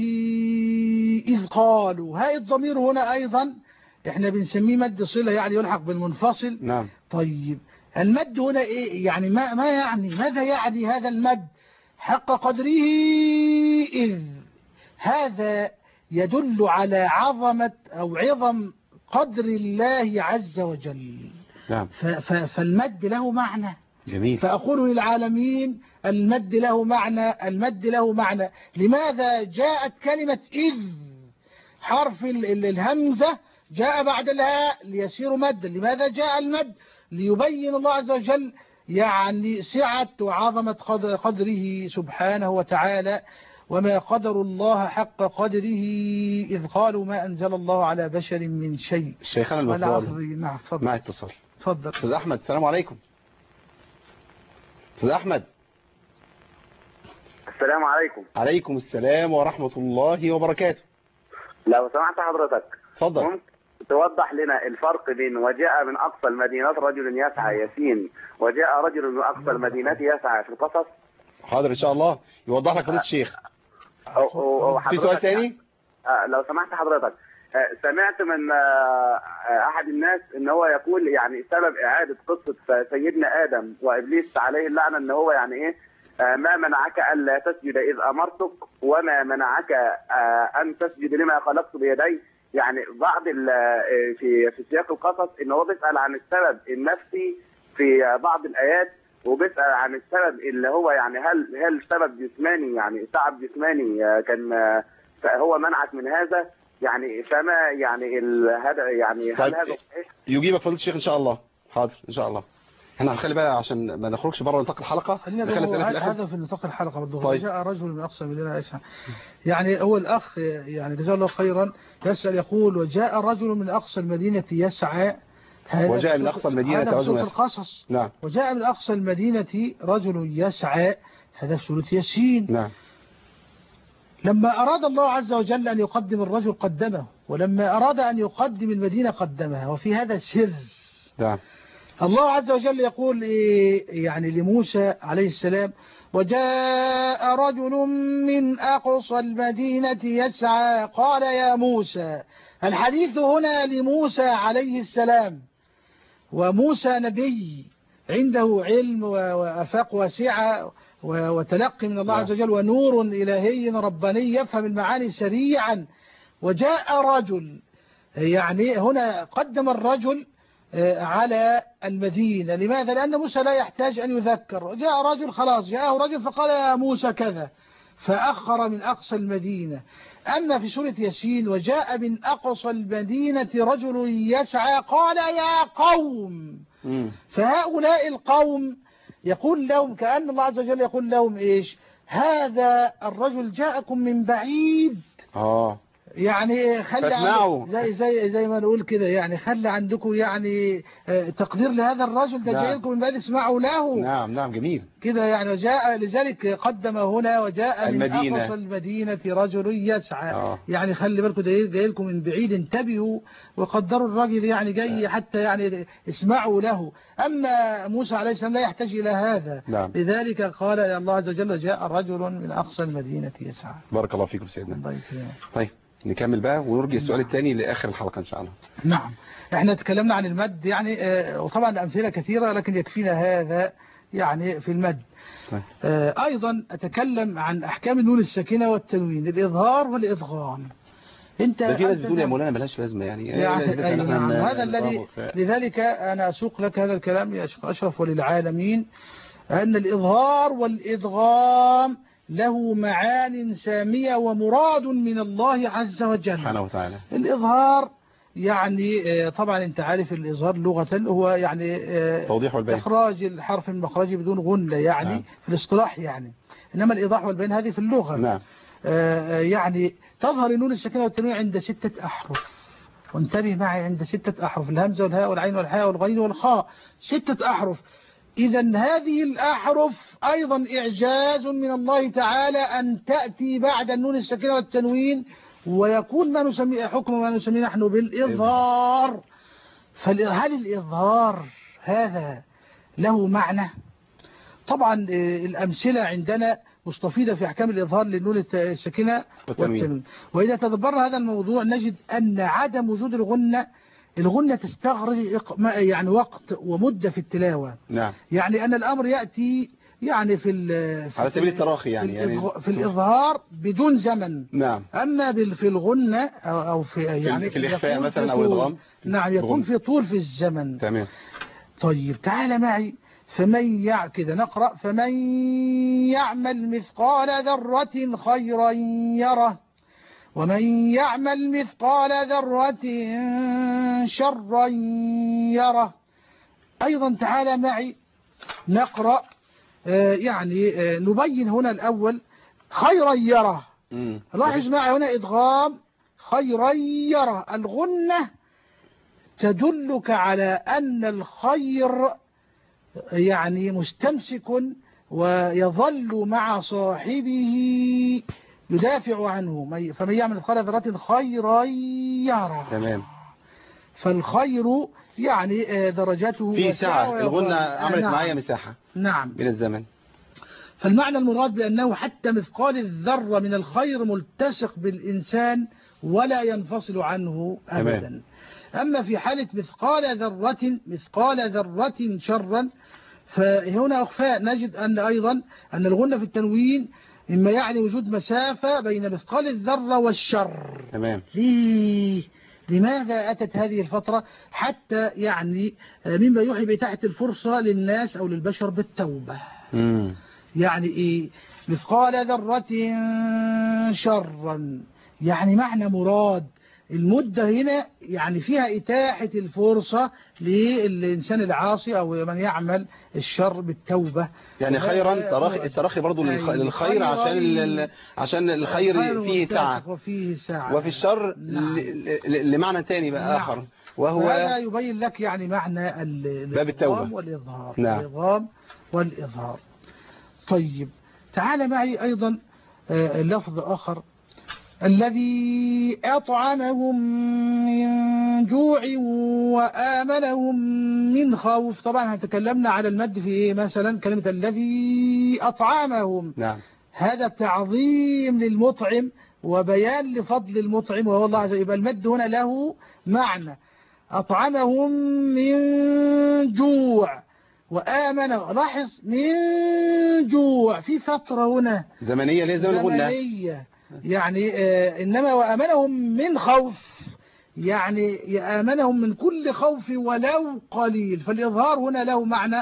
إذ قالوا، هاي الضمير هنا أيضا احنا بنسميه مد صلة، يعني يلحق بالمنفصل. نعم. طيب المد هنا إيه يعني؟ ما, ما يعني ماذا يعني هذا المد؟ حق قدره إذ، هذا يدل على عظمة أو عظم قدر الله عز وجل. نعم. فالمد له معنى. جميل. فأقول للعالمين المد له معنى، المد له معنى. لماذا جاءت كلمة إذ؟ حرف الهمزة جاء بعد الهاء ليصير مد. لماذا جاء المد؟ ليبين الله عز وجل يعني سعة وعظمة قدره سبحانه وتعالى. وما قدر الله حق قدره إذ قالوا ما أنزل الله على بشر من شيء. شيخنا المفضل. نعم تفضل. مع اتصال. تفضل. أستاذ أحمد السلام عليكم. أستاذ أحمد. السلام عليكم. عليكم السلام ورحمة الله وبركاته. لو سمحت حضرتك تفضل. ممكن توضح لنا الفرق بين وجاء من أقصى المدينة رجل يسعى ياسين وجاء رجل من أقصى المدينة يسعى في القصص؟ حاضر إن شاء الله يوضح لك فضيلة الشيخ. في سؤال تاني؟ لو سمحت حضرتك، سمعت من أحد الناس إن هو يقول يعني سبب إعادة قصة سيدنا آدم وإبليس عليه اللعنة إن هو يعني إيه ما منعك ألا تسجد إذ أمرتك وما منعك أن تسجد لما خلقت بيدي. يعني بعض في في سياق القصص إن هو بيسأل عن السبب النفسي في بعض الآيات، وبيسأل عن السبب اللي هو يعني هل هل سبب جسماني يعني تعب جسماني كان هو منعك من هذا يعني فما يعني هذا يعني هل طيب هذا يجيبك فضيلة الشيخ إن شاء الله. حاضر إن شاء الله. احنا هنخلي بقى عشان ما نخرجش بره نطاق الحلقه. هذا في نطاق الحلقه برضه. طيب. جاء رجل من اقصى المدينه يسعى، يعني هو الاخ يعني جزاه الله خيرا يسال يقول وجاء رجل من اقصى المدينه يسعى. وجاء من اقصى المدينه رجل يسعى. هذا في القصص. نعم. وجاء من اقصى المدينه رجل يسعى، هذا في سوره ياسين. نعم. لما اراد الله عز وجل ان يقدم الرجل قدمه، ولما اراد ان يقدم المدينه قدمها، وفي هذا سر. نعم. الله عز وجل يقول إيه يعني لموسى عليه السلام وجاء رجل من أقصى المدينة يسعى قال يا موسى. الحديث هنا لموسى عليه السلام، وموسى نبي عنده علم وأفاق واسعة وتلقي من الله عز وجل ونور إلهي رباني يفهم المعاني سريعا. وجاء رجل، يعني هنا قدم الرجل على المدينة. لماذا؟ لأن موسى لا يحتاج أن يذكر. جاء رجل خلاص، جاءه رجل فقال يا موسى كذا. فأخر من أقصى المدينة. أما في سورة ياسين وجاء من أقصى المدينة رجل يسعى قال يا قوم، فهؤلاء القوم يقول لهم كأن الله عز وجل يقول لهم إيش؟ هذا الرجل جاءكم من بعيد. آه يعني خلي عندكم زي زي زي ما نقول كده، يعني خلي عندكم يعني تقدير لهذا الرجل ده نعم. جاي لكم من بعيد اسمعوا له. نعم نعم جميل كده يعني. جاء لذلك قدم هنا وجاء المدينة. من أقصى المدينة رجل يسعى. آه. يعني خلي بالكم ده جاي لكم من بعيد، انتبهوا وقدروا الرجل يعني جاي آه. حتى يعني اسمعوا له. أما موسى عليه السلام لا يحتاج إلى هذا. نعم. لذلك قال يا الله عز وجل جاء رجل من أقصى المدينة يسعى. بارك الله فيكم سيدنا. طيب نكمل بقى ونرجع السؤال نعم. الثاني لآخر الحلقة إن شاء الله. نعم احنا تكلمنا عن المد يعني آه وطبعا الأمثلة كثيرة لكن يكفينا هذا يعني في المد. آه أيضا أتكلم عن أحكام النون الساكنة والتنوين، الإظهار والإدغام. انت ده في ناس بتقول يا مولانا ملهاش لازمه يعني, يعني أي نعم. هذا الذي لذلك أنا أسوق لك هذا الكلام يا شيخ أشرف وللعالمين، أن الإظهار والإدغام له معان سامية ومراد من الله عز وجل سبحانه وتعالى. الإظهار يعني طبعا انت عارف الإظهار لغة هو يعني توضيح والبيان، إخراج الحرف من مخرجه بدون غنة يعني نعم. في الاصطلاح يعني، إنما الإيضاح والبيان هذه في اللغة نعم. يعني تظهر النون الساكنة والتنوين عند ستة أحرف، وانتبه معي عند ستة أحرف، الهمزة والهاء والعين والحاء والغين والخاء، ستة أحرف. إذا هذه الأحرف أيضا إعجاز من الله تعالى أن تأتي بعد النون الساكنة والتنوين ويكون ما نسميه حكم ما نسميه نحن بالإظهار. فهل الإظهار هذا له معنى؟ طبعا الأمثلة عندنا مستفيدة في أحكام الإظهار للنون الساكنة والتنوين. وإذا تدبرنا هذا الموضوع نجد أن عدم وجود الغنة الغنة تستغرق يعني وقت ومدة في التلاوة نعم. يعني أن الأمر يأتي يعني في, في على سبيل التراخي يعني في, يعني في الإظهار بدون زمن نعم. أما في الغنة أو, أو في يعني في الإخفاء مثلا أو الإدغام نعم يكون في طول في الزمن تمام. طيب تعال معي فمن يع كده نقرأ فمن يعمل مثقال ذرة خيرا يره ومن يعمل مثقال ذرة شرا يره. أيضا تعالى معي نقرأ آه يعني آه نبين هنا الأول خيرا يره. لاحظ معي هنا إدغام خيرا يره. الغنة تدلك على أن الخير يعني مستمسك ويظل مع صاحبه يدافع عنه. فمن يعمل مثقال ذرة خيرا يره. تمام. فالخير يعني درجته في سعة، الغنة عملت نعم. معايا مساحة نعم من الزمن. فالمعنى المراد بأنه حتى مثقال الذرة من الخير ملتصق بالإنسان ولا ينفصل عنه أبدا. تمام. أما في حالة مثقال ذرة مثقال ذرة شرا فهنا أخفاء نجد أن أيضا أن الغنة في التنوين مما يعني وجود مسافة بين مثقال الذرة والشر. تمام. ليه؟ لماذا أتت هذه الفترة حتى يعني مما يوحي بإتاحة الفرصة للناس أو للبشر بالتوبة. مم. يعني إيه مثقال ذرة شرا يعني معنى مراد المدة هنا يعني فيها إتاحة الفرصة للإنسان العاصي أو من يعمل الشر بالتوبة. يعني خيرا التراخي برضو للخير عشان عشان الخير فيه سعة وفيه سعة وفي الشر نعم. لمعنى تاني بقى نعم. آخر وهو هذا يبين لك يعني معنى باب التوبة والإظهار نعم. الإضغام والإظهار. طيب تعال معي أيضا لفظ آخر الذي أطعمهم من جوع وآمنهم من خوف. طبعا تكلمنا على المد في إيه مثلا كلمة الذي أطعمهم نعم. هذا تعظيم للمطعم وبيان لفضل المطعم وهو الله عز وجل. يبقى المد هنا له معنى أطعمهم من جوع وآمنوا. لاحظ من جوع في فترة هنا زمنية ليه زمن غنة زمنية يعني آه إنما وآمنهم من خوف يعني يآمنهم من كل خوف ولو قليل. فالإظهار هنا له معنى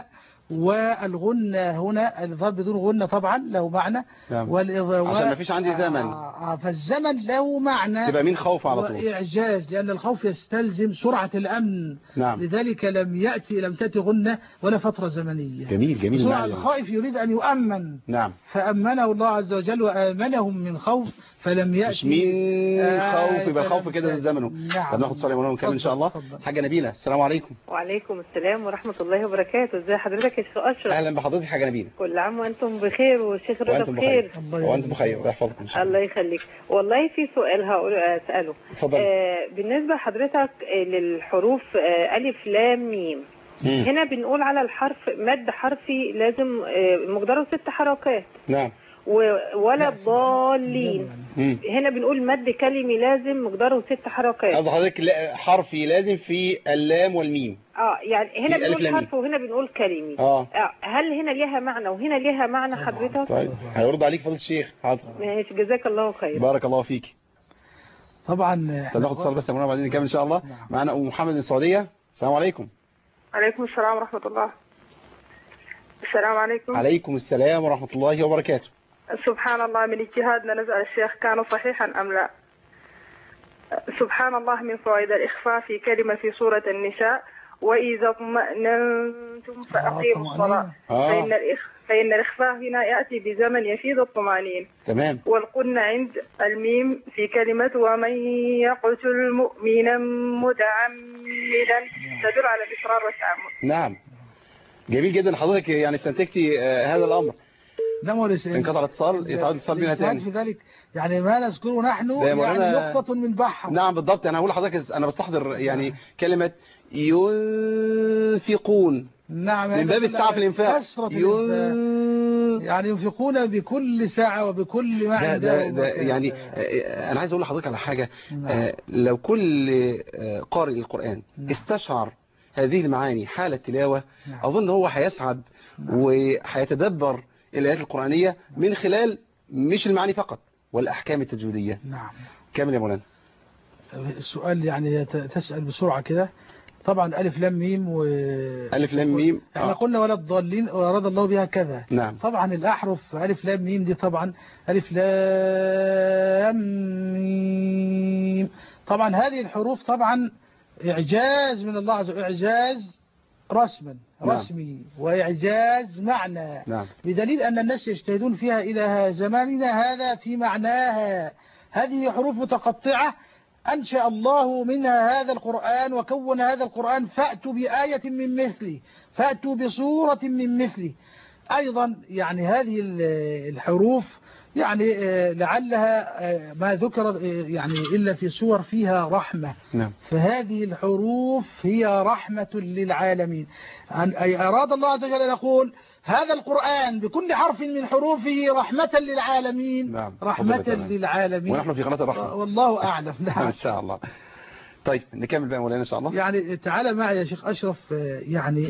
والغنة هنا الإظهار بدون غنة طبعا له معنى. نعم. والإظهار عشان ما فيش عندي زمن. آه فالزمن له معنى، تبقى مين خوف على طول، وإعجاز، لأن الخوف يستلزم سرعة الأمن. نعم. لذلك لم يأتي لم تأتي غنة ولا فترة زمنية. جميل جميل. سرعة الخائف يريد أن يؤمن. نعم. فأمنه الله عز وجل وآمنهم من خوف فلم يأتي. مش مين آه خوف، يبقى خوف كده زمنه. نعم. طب ناخد صلاة ونكمل إن شاء الله. حاجة نبيلة، السلام عليكم. وعليكم السلام ورحمة الله وبركاته. ازي حضرتك يا شيخ أشرف؟ أهلا بحضرتك حاجة نبيلة. كل عام وأنتم بخير والشيخ رضا وأنتم بخير. بخير. وأنتم بخير الله يحفظكم. الله يخليك. والله في سؤال هقول أسأله. اتفضل. آه بالنسبة لحضرتك آه للحروف آه ألف لام ميم. مم. هنا بنقول على الحرف مد حرفي لازم آه مقداره ست حركات. نعم. ولا الضالين. هنا بنقول مد كلمي لازم مقداره ست حركات. قصد حضرتك حرفي لازم في اللام والميم. اه يعني هنا بنقول حرف وهنا بنقول كلمي. اه هل هنا ليها معنى وهنا ليها معنى حضرتك؟ طيب هيرد عليك فضيلة الشيخ. حاضر ماشي جزاك الله خير. بارك الله فيك. طبعا ناخد اتصال بس يا بعدين نكمل ان شاء الله. معانا ام محمد من السعوديه. السلام عليكم. عليكم السلام ورحمه الله. السلام عليكم. عليكم السلام ورحمه الله وبركاته. سبحان الله، من اجتهادنا نسأل الشيخ كان صحيحا أم لا؟ سبحان الله، من فوائد الإخفاء في كلمة في سورة النساء وإذا اطمأننتم فأقيموا الصلاة. آه. فإن الإخ فإن الإخفاء هنا يأتي بزمن يفيد الطمأنينة. تمام. والقلنا عند الميم في كلمة ومن يقتل مؤمنا متعمدا تدل على الإصرار والتعمد. نعم جميل جدا. حضرتك يعني استنتجتي آه هذا الأمر. نعم ولسان انقطع الاتصال يتعود الاتصال بينا تاني. في ذلك يعني ما نذكره نحن يعني نقطة من بحر. نعم بالضبط. انا هقول لحضرتك انا بستحضر يعني كلمة ينفقون. نعم من باب السعة في الانفاق. ين... يعني ينفقون بكل ساعة وبكل ما عنده. ده, ده يعني انا عايز اقول لحضرتك على حاجة. نعم. لو كل قارئ القرآن نعم. استشعر هذه المعاني حال التلاوة نعم. اظن هو هيسعد نعم. وهيتدبر الآيات القرآنية من خلال مش المعاني فقط والأحكام التجويدية. نعم. كامل يا مولانا. السؤال يعني تسأل بسرعة كده. طبعا ألف لام ميم و ألف لام ميم احنا آه. قلنا ولا الضالين وأراد الله بها كذا. نعم. طبعا الأحرف ألف لام ميم دي طبعا ألف لام ميم طبعا هذه الحروف طبعا إعجاز من الله عز وجل، إعجاز رسما رسمي نعم. وإعجاز معنى نعم. بدليل أن الناس يجتهدون فيها إلى زماننا هذا في معناها. هذه حروف متقطعة أنشأ الله منها هذا القرآن وكون هذا القرآن. فأتوا بآية من مثله، فأتوا بصورة من مثله. أيضا يعني هذه الحروف يعني لعلها ما ذكر يعني إلا في سور فيها رحمة. نعم. فهذه الحروف هي رحمة للعالمين. أي أراد الله عز وجل أن يقول هذا القرآن بكل حرف من حروفه رحمة للعالمين. نعم. رحمة للعالمين. ونحن في قناة الرحمة والله أعلم. نعم. إن شاء الله. طيب نكمل بقى مولانا إن شاء الله. يعني تعالى معي يا شيخ أشرف. يعني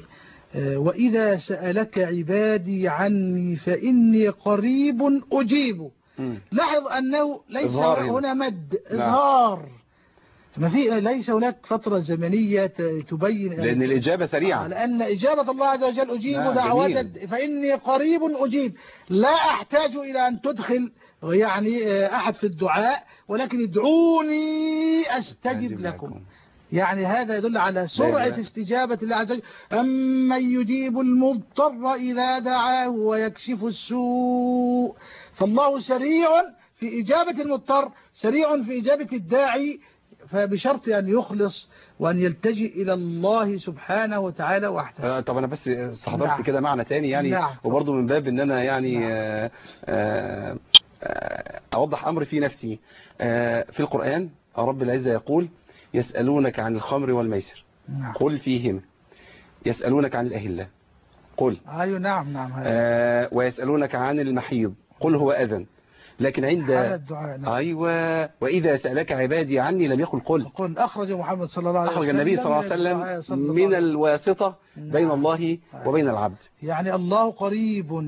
وإذا سألك عبادي عني فإني قريب أجيب. م. لاحظ أنه ليس هنا مد إظهار. نعم. ما في ليس هناك فترة زمنية تبين لأن الإجابة سريعة. لأن إجابة الله عز وجل أجيب نعم دعوة فإني قريب أجيب. لا أحتاج إلى أن تدخل يعني أحد في الدعاء ولكن ادعوني أستجب لكم. لكم. يعني هذا يدل على سرعة استجابة الله عز وجل. أمن يجيب المضطر إذا دعاه ويكشف السوء. فالله سريع في إجابة المضطر، سريع في إجابة الداعي، فبشرط أن يخلص وأن يلتجئ إلى الله سبحانه وتعالى وحده. آه طب أنا بس استحضرت نعم. كده معنى تاني يعني نعم. وبرضه من باب أن أنا يعني نعم. آه آه آه أوضح أمر في نفسي. آه في القرآن رب العزة يقول يسألونك عن الخمر والميسر نعم. قل فيهما. يسألونك عن الأهلة قل. أيوة نعم نعم. آه ويسألونك عن المحيض قل هو أذن. لكن عند الدعاء نعم. أيوة وإذا سألك عبادي عني لم يقل قل. قل أخرج محمد صلى الله عليه وسلم. أخرج النبي صلى الله عليه وسلم من الواسطة نعم. بين الله وبين العبد. يعني الله قريب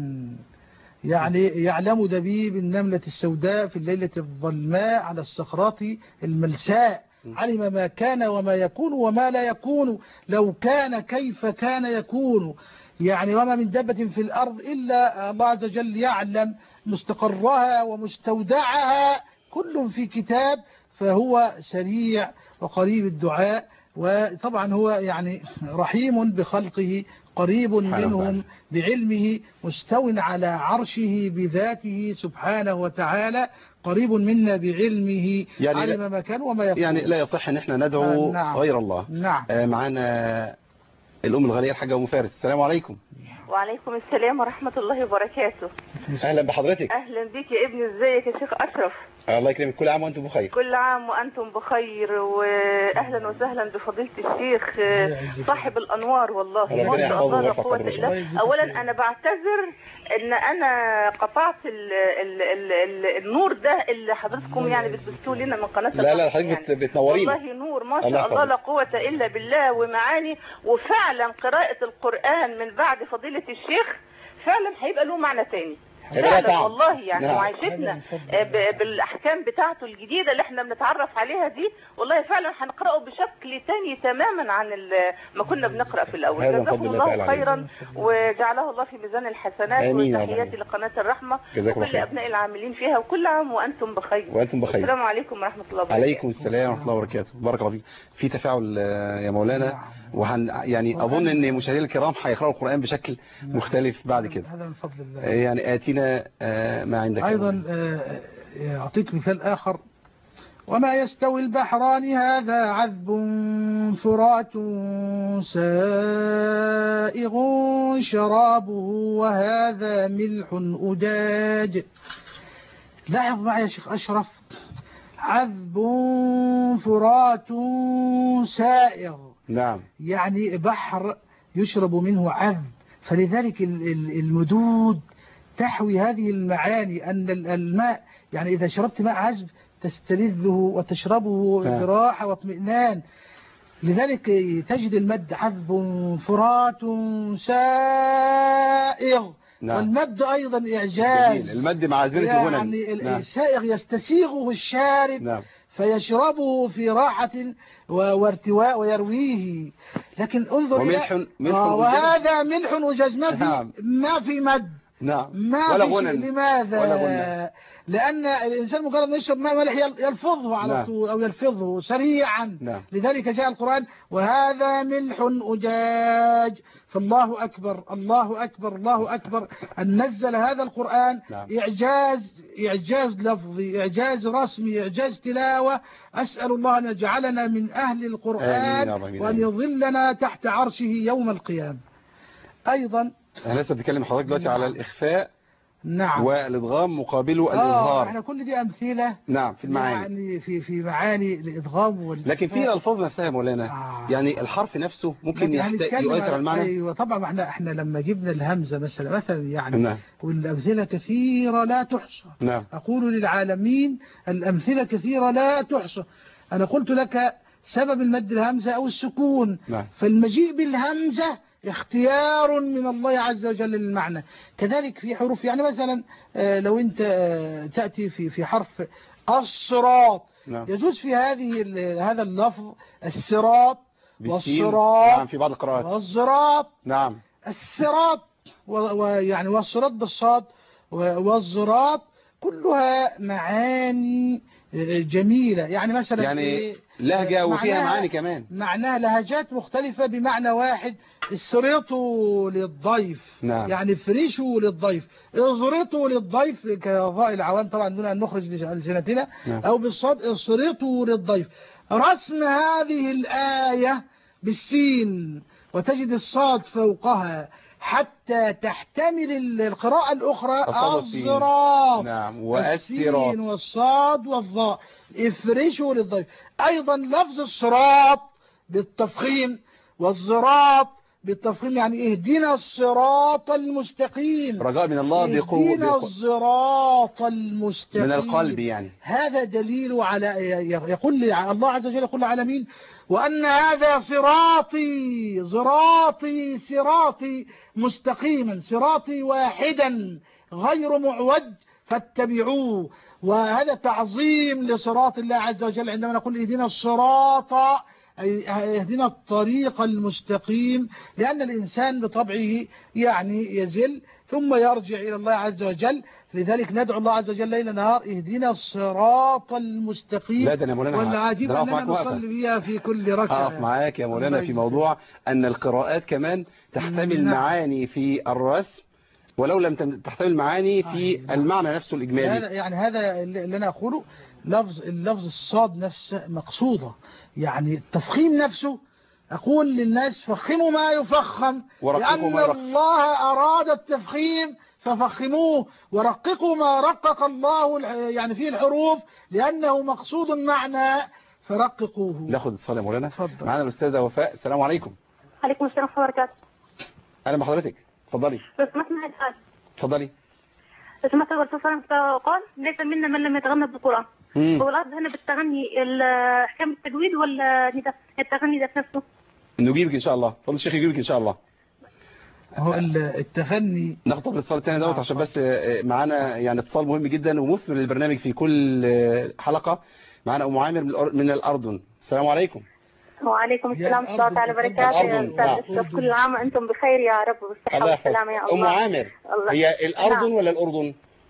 يعني يعلم دبيب النملة السوداء في الليلة الظلماء على الصخرات الملساء. علم ما كان وما يكون وما لا يكون، لو كان كيف كان يكون. يعني وما من دابة في الأرض إلا الله عز وجل يعلم مستقرها ومستودعها، كل في كتاب، فهو سريع وقريب الدعاء. وطبعا هو يعني رحيم بخلقه، قريب منهم بعلمه، مستو على عرشه بذاته سبحانه وتعالى، قريب منا بعلمه، يعني علم ما كان وما يكون. يعني لا يصح ان احنا ندعو آه نعم. غير الله. نعم. آه معنا الأم الغنية الحاجة أم فارس. السلام عليكم. وعليكم السلام ورحمة الله وبركاته. أهلا بحضرتك. أهلا بك يا ابني، ازيك يا شيخ أشرف؟ الله يكرمك، كل عام وأنتم بخير. كل عام وأنتم بخير، وأهلا وسهلا بفضيلة الشيخ صاحب الأنوار. والله ما شاء الله لا قوة إلا بالله. أولا أنا بعتذر إن أنا قطعت ال ال ال ال النور ده اللي حضرتكم يعني بتبثوه لنا من قناة. لا لا حضرتك يعني بتنورينا والله نور ما شاء الله لا قوة إلا بالله ومعاني. وفعلا قراءة القرآن من بعد فضيلة الشيخ فعلا هيبقى له معنى تاني فعلا والله يعني. نعم. وعيشتنا بالاحكام بتاعته الجديده اللي احنا بنتعرف عليها دي، والله فعلا هنقراه بشكل تاني تماما عن ما كنا بنقرا في الاول. جزاكم الله خيرا وجعله الله في ميزان الحسنات، وتحياتي لقناه الرحمه وكل ابناء العاملين فيها، وكل عام وانتم بخير. وانتم بخير. السلام عليكم ورحمه الله وبركاته. عليكم السلام ورحمه الله وبركاته. بارك الله فيك. في تفاعل يا مولانا، وهن يعني اظن ان مشاهدينا الكرام هيقراوا القران بشكل مختلف بعد كده. هذا من فضل الله. يعني اتينا ما عندك أيضا. أعطيك مثال آخر: وما يستوي البحران هذا عذب فرات سائغ شرابه وهذا ملح أجاج. لاحظ معي يا شيخ أشرف: عذب فرات سائغ. نعم. يعني بحر يشرب منه عذب، فلذلك المدود تحوي هذه المعاني، أن الماء يعني إذا شربت ماء عذب تستلذه وتشربه براحة واطمئنان. لذلك تجد المد عذب فرات سائغ. نعم. والمد أيضا إعجاز، المد مع زينة الغنى. يعني نعم. السائغ يستسيغه الشارب. نعم. فيشربه في راحة وارتواء ويرويه. لكن انظر وملح ملح آه وهذا ملح وجاز، ما في نعم. ما في مد. نعم. ما ولا في غنى. لماذا؟ ولا لأن الإنسان مجرد ما يشرب ماء ملح يلفظه على نعم. طول أو يلفظه سريعا. نعم. لذلك جاء القرآن وهذا ملح أجاج. فالله أكبر الله أكبر الله أكبر أن نزل هذا القرآن. نعم. إعجاز إعجاز لفظي، إعجاز رسمي، إعجاز تلاوة. أسأل الله أن يجعلنا من أهل القرآن وأن يظلنا تحت عرشه يوم القيامة. أيضا احنا لسه بنتكلم حضرتك دلوقتي على الإخفاء. نعم. والإدغام مقابله الإظهار. اه احنا كل دي أمثلة. نعم. في المعاني يعني في في معاني الإدغام والإخفاء. لكن في الألفاظ نفسها يا مولانا. آه. يعني الحرف نفسه ممكن يؤثر على المعنى. ايوه طبعا. احنا احنا لما جبنا الهمزة مثلا مثلا يعني. نعم. والأمثلة كثيرة لا تحصى. نعم. أقول للعالمين الأمثلة كثيرة لا تحصى. أنا قلت لك سبب المد الهمزة أو السكون. نعم. فالمجيء بالهمزة اختيار من الله عز وجل للمعنى. كذلك في حروف، يعني مثلا لو انت تأتي في في حرف الصراط. نعم. يجوز في هذه هذا اللفظ الصراط والصراط. نعم. في بعض القراءات والصراط. نعم. الصراط ويعني والصراط بالصاد والصراط كلها معاني جميلة. يعني مثلا يعني لهجة وفيها معاني كمان، معناها لهجات مختلفة بمعنى واحد. اسرطوا للضيف. نعم. يعني افرشوا للضيف، ازرطوا للضيف كظاء العوام طبعا دون أن نخرج ألسنتنا. نعم. أو بالصاد اسرطوا للضيف. رسم هذه الآية بالسين وتجد الصاد فوقها حتى تحتمل القراءة الأخرى الصراط. نعم. والسين والصاد والضاء. افرشوا للضيف. أيضا لفظ الصراط بالتفخيم والزراط بالتفخيم، يعني اهدنا الصراط المستقيم، رجاء من الله بقوة، اهدنا الصراط المستقيم من القلب. يعني هذا دليل على يقول الله عز وجل يقول العالمين وأن هذا صراطي صراطي صراطي مستقيما، صراطي واحدا غير معوج، فاتبعوه. وهذا تعظيم لصراط الله عز وجل عندما نقول اهدنا الصراط أي اهدنا الطريق المستقيم، لأن الإنسان بطبعه يعني يزل ثم يرجع إلى الله عز وجل. لذلك ندعو الله عز وجل ليل نهار اهدنا الصراط المستقيم. والعجيب أننا نصلي بها في كل ركعة. أقف معاك يا مولانا في موضوع أن القراءات كمان تحتمل معاني في الرسم ولو لم تحتمل معاني في المعنى نفسه الإجمالي. يعني هذا اللي أنا أقوله، لفظ اللفظ الصاد نفسه مقصودة، يعني التفخيم نفسه. أقول للناس فخموا ما يفخم، لأن الله أراد التفخيم ففخموه، ورققوا ما رقق الله يعني فيه الحروف لأنه مقصود معنى فرققوه. ناخد الصلاة يا مولانا. معنا الأستاذة وفاء. السلام عليكم. عليكم السلام ورحمة الله وبركاته. أهلا بحضرتك. اتفضلي. لو سمحت معي سؤال. اتفضلي. لو سمحت الرسول صلى الله عليه وسلم قال ليس منا من لم يتغنى بالقرآن. هو الأرض هنا بالتغني أحكام التجويد ولا التغني ذات نفسه؟ نجيبك إن شاء الله. فضل الشيخ يجيبك إن شاء الله. هو التغني ناخد الاتصال الثاني دوت عشان بس معانا يعني اتصال مهم جدا ومثمر للبرنامج في كل حلقة. معانا أم عامر من الأردن. السلام عليكم. وعليكم السلام ورحمة الله وبركاته. يا أستاذ كل عام وأنتم بخير يا رب والصحة والسلامة يا الله. أم عامر هي الأردن ولا الأردن؟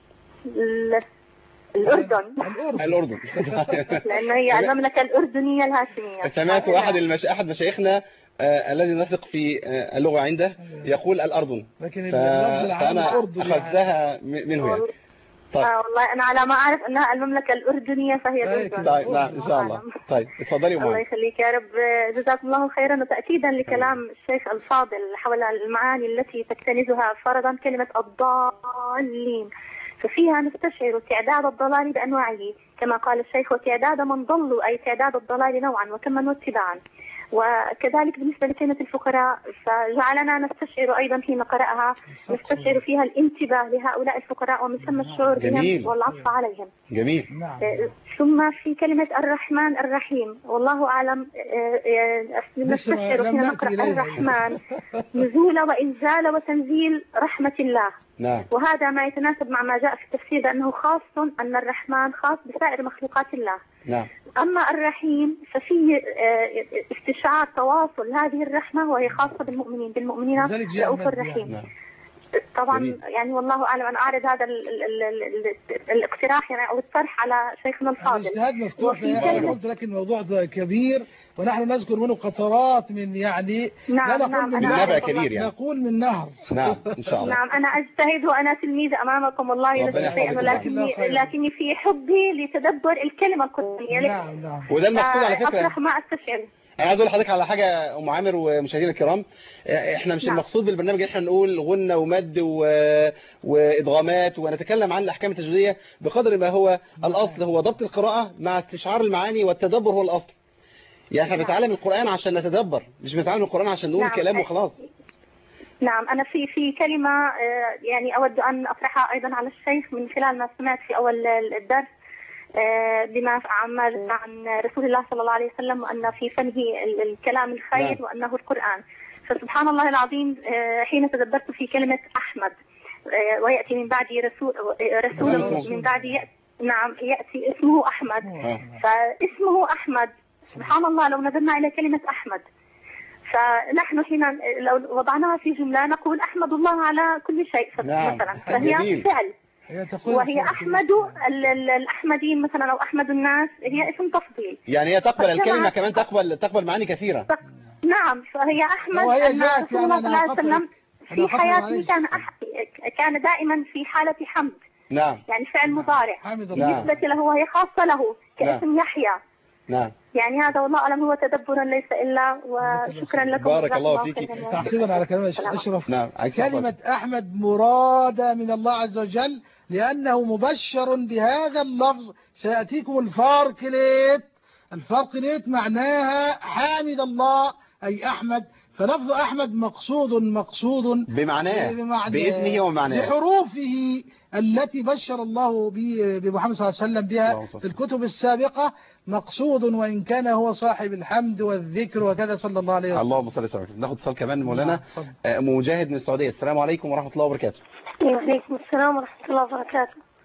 الأردن. الأردن. لأنه هي المملكة الأردنية الهاشمية. سمعت أحد المش... أحد مشايخنا آه الذي نثق في آه اللغة عنده يقول الأردن. لكن ف... فأنا أخذتها منه يعني. طيب. آه والله أنا على ما أعرف أنها المملكة الأردنية فهي الأردن. طيب نعم إن شاء الله. طيب اتفضلي الله يخليك يا رب. جزاكم الله خيرا. وتأكيدا لكلام الشيخ الفاضل حول المعاني التي تكتنزها فرضا كلمة الضالين، ففيها نستشعر تعداد الضلال بأنواعه كما قال الشيخ وتعداد من ضلوا، أي تعداد الضلال نوعا وكما واتباعا. وكذلك بالنسبة لكلمة الفقراء فجعلنا نستشعر أيضا حين قرأها نستشعر فيها الانتباه لهؤلاء الفقراء ومن ثم الشعور بهم والعطف عليهم. جميل. ثم في كلمة الرحمن الرحيم والله أعلم نستشعر حين نقرأ الرحمن نزول وإنزال وتنزيل رحمة الله. نعم. وهذا ما يتناسب مع ما جاء في التفسير بأنه خاص أن الرحمن خاص بسائر مخلوقات الله. نعم. أما الرحيم ففيه استشعار تواصل هذه الرحمة وهي خاصة بالمؤمنين بالمؤمنين رؤوف الرحيم. نعم. طبعا جميل. يعني والله أعلم أن أعرض هذا ال ال ال ال الاقتراح يعني أو الطرح على شيخنا الفاضل. الاجتهاد مفتوح قلت لكن الموضوع كبير ونحن نذكر منه قطرات من يعني نعم لا نقول نعم من نهر كبير يعني. نقول من نهر. نعم إن شاء الله. نعم أنا أجتهد وأنا تلميذة أمامكم والله لا شيء ولكني لكني في حبي لتدبر الكلمة القرآنية. نعم نعم. وده المقصود على فكرة. أطرح ما أستشعر. انا عايز اقول لحضرتك على حاجه ام عامر ومشاهدينا الكرام، احنا مش نعم. المقصود بالبرنامج احنا نقول غنى ومد و... وادغامات ونتكلم عن الاحكام التجويديه بقدر ما هو الاصل هو ضبط القراءه مع استشعار المعاني والتدبر هو الاصل. يعني احنا بنتعلم القران عشان نتدبر مش بنتعلم القران عشان نقول نعم. كلام وخلاص. نعم أنا في في كلمة يعني أود أن أطرحها أيضا على الشيخ من خلال ما سمعت في أول الدرس بما عمل عن رسول الله صلى الله عليه وسلم وأن في فنه الكلام الخير وأنه القرآن. فسبحان الله العظيم حين تدبرت في كلمة أحمد ويأتي من بعد رسول رسول من بعد يأتي نعم يأتي اسمه أحمد فاسمه أحمد سبحان الله. لو نظرنا إلى كلمة أحمد فنحن حين لو وضعناها في جملة نقول أحمد الله على كل شيء مثلا فهي فعل وهي أحمد الأحمدين مثلا أو أحمد الناس هي اسم تفضيل. يعني هي تقبل الكلمة كمان تقبل تقبل معاني كثيرة. نعم فهي أحمد أن رسول الله صلى الله عليه وسلم في حياته كان كان دائما في حالة حمد. نعم. يعني فعل مضارع بالنسبة له وهي خاصة له كاسم يحيى. نعم. يعني هذا والله أعلم هو تدبرا ليس إلا وشكرا لكم. بارك الله فيك. تعقيبا على كلمة أشرف. نعم. كلمة أحمد مرادة من الله عز وجل لأنه مبشر بهذا اللفظ. سيأتيكم الفاركليت. الفاركليت معناها حامد الله أي أحمد. فلفظ أحمد مقصود مقصود بمعناه باسمه ومعناه بحروفه التي بشر الله بمحمد صلى الله عليه وسلم بها في الكتب السابقة مقصود وإن كان هو صاحب الحمد والذكر وكذا صلى الله عليه وسلم. اللهم صل وسلم. ناخد اتصال كمان مولانا مجاهد من السعودية. السلام عليكم ورحمة الله وبركاته. وعليكم السلام ورحمة الله وبركاته.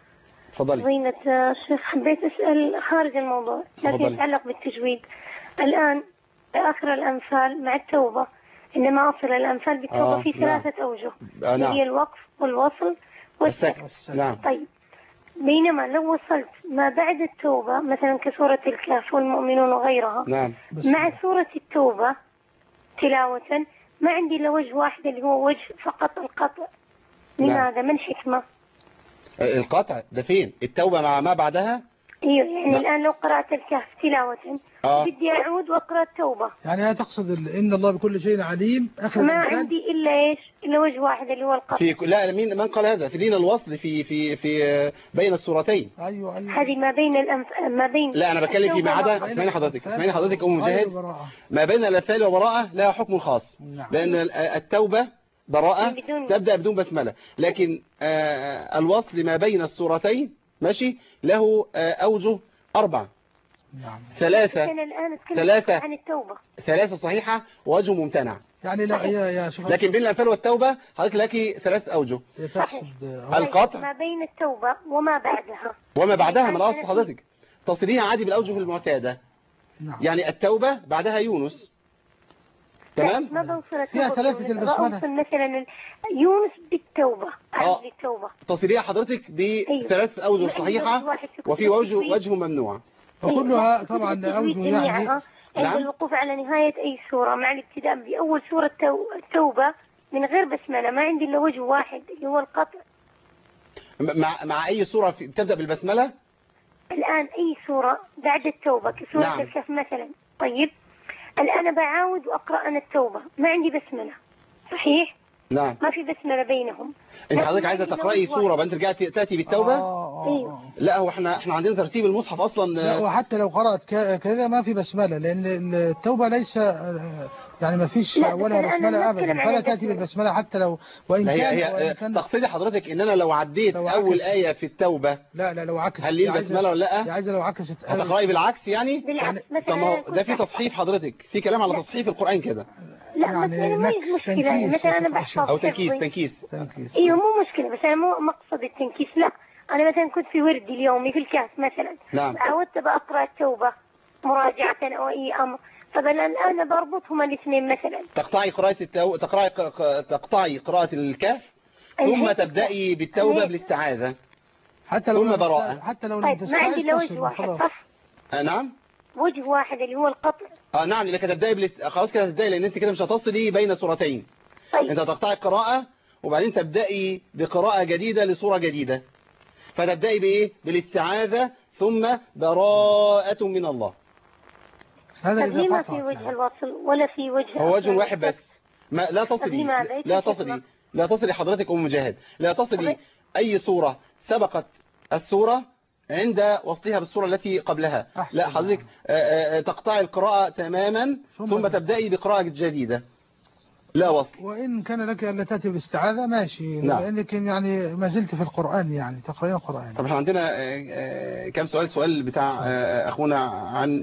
تفضلي. فضيلة الشيخ، حبيت أسأل خارج الموضوع لكن يتعلق بالتجويد. الآن آخر الأنفال مع التوبة، إنما أصل الأنفال بالتوبة آه في نعم. ثلاثة أوجه، آه نعم. هي الوقف والوصل والسكت. نعم. طيب بينما لو وصلت ما بعد التوبة مثلا كسورة الكهف والمؤمنون وغيرها، نعم. مع سورة التوبة تلاوة ما عندي إلا وجه واحد اللي هو وجه فقط القطع. لماذا؟ نعم. ما الحكمة؟ القطع ده فين؟ التوبة مع ما بعدها؟ ايوه يعني لا. الآن لو قرأت الكهف تلاوة آه. بدي أعود وأقرأ التوبة. يعني هي تقصد إن الله بكل شيء عليم آخر ما الإنسان؟ عندي إلا إيش؟ إلا وجه واحد اللي هو القطع. في لا مين من قال هذا؟ في دين الوصل في في في بين السورتين. أيوه أيوه. هذه ما بين الأنف ما بين. لا أنا بتكلم في ما عدا. اسمعيني حضرتك اسمعيني حضرتك أم مجاهد. ما بين الأنفال وبراءة لها حكم خاص. نعم. لأن التوبة براءة تبدأ بدون بسملة، لكن آه الوصل ما بين السورتين ماشي له آه أوجه أربعة. نعم. ثلاثة ثلاثة عن التوبة. ثلاثة صحيحة ووجه ممتنع. يعني لا يا يا شيخ. لكن بين الأنفال والتوبة حضرتك لك ثلاث أوجه. القطع ما بين التوبة وما بعدها. وما بعدها من الأصل حضرتك تصليها عادي بالأوجه المعتادة. نعم. يعني التوبة بعدها يونس. تمام. ما بوصل فيها ثلاثة البسملة. مثلا يونس بالتوبة. اه بالتوبة. تصليها حضرتك بثلاث أوجه صحيحة وفي وجه وجه ممنوع. وكلها طبعا أوجه يعني. عند الوقوف على نهاية أي سورة مع الابتداء بأول سورة التوبة من غير بسملة ما عندي إلا وجه واحد اللي هو القطع. مع مع أي سورة تبدأ بالبسملة؟ الآن أي سورة بعد التوبة كسورة نعم. الكهف مثلا. طيب الآن بعاود وأقرأ أنا التوبة ما عندي بسملة صحيح؟ نعم. ما في بسملة بينهم. انت حضرتك عايزه تقراي سوره بعدين ترجعي تاتي بالتوبه؟ آه ايوه. لا هو احنا احنا عندنا ترتيب المصحف اصلا. لا وحتى لو قرات كذا ما في بسمله لان التوبه ليس يعني ما فيش ولا بسمله ابدا فلا تاتي بالبسمله حتى لو وان كان, هي هي كان تقصدي حضرتك ان انا لو عديت لو اول ايه في التوبه لا لا لو عكست هل ليه بسمله ولا لا؟ عايزه لو عكست هتقراي بالعكس يعني؟ بالعكس طب ما هو ده في تصحيف حضرتك في كلام على تصحيف القران كده. لا يعني ما هي مشكلة مثلا أنا بحفظ أو تنكيس تنكيس تنكيس إيه مو مشكلة بس أنا مو مقصد التنكيس لا أنا مثلا كنت في وردي اليومي في الكهف مثلا نعم عودت بأقرأ التوبة مراجعة أو أي أمر فبلا الآن بربطهما الاثنين مثلا تقطعي قراءة التو... تقرأي تقطعي قراءة الكهف ثم تبدأي بالتوبة بالاستعاذة حتى لو ثم براءة حتى لو طيب ما عندي إلا وجه واحد صح؟ آه نعم وجه واحد اللي هو القطع. اه نعم لك تبداي بلست... خلاص كده تبداي لان انت كده مش هتصلي بين سورتين. طيب. انت هتقطعي القراءه وبعدين تبداي بقراءه جديده لسوره جديده فتبداي بايه بالاستعاذه ثم براءه من الله. هذا اذا ما في وجه الوصل ولا في وجه هو وجه واحد بس ما لا تصلي لا تصلي لا تصلي حضرتك ام مجاهد لا تصلي اي سوره سبقت السوره عند وصلها بالصورة التي قبلها. لا حضرتك تقطعي القراءة تماما ثم, ثم تبدأي بقراءة جديدة لا وصل. وإن كان لك ألا تأتي بالاستعاذة ماشي نعم. لأنك يعني ما زلت في القرآن يعني تقرأين القرآن. طب احنا عندنا كم سؤال سؤال بتاع أخونا عن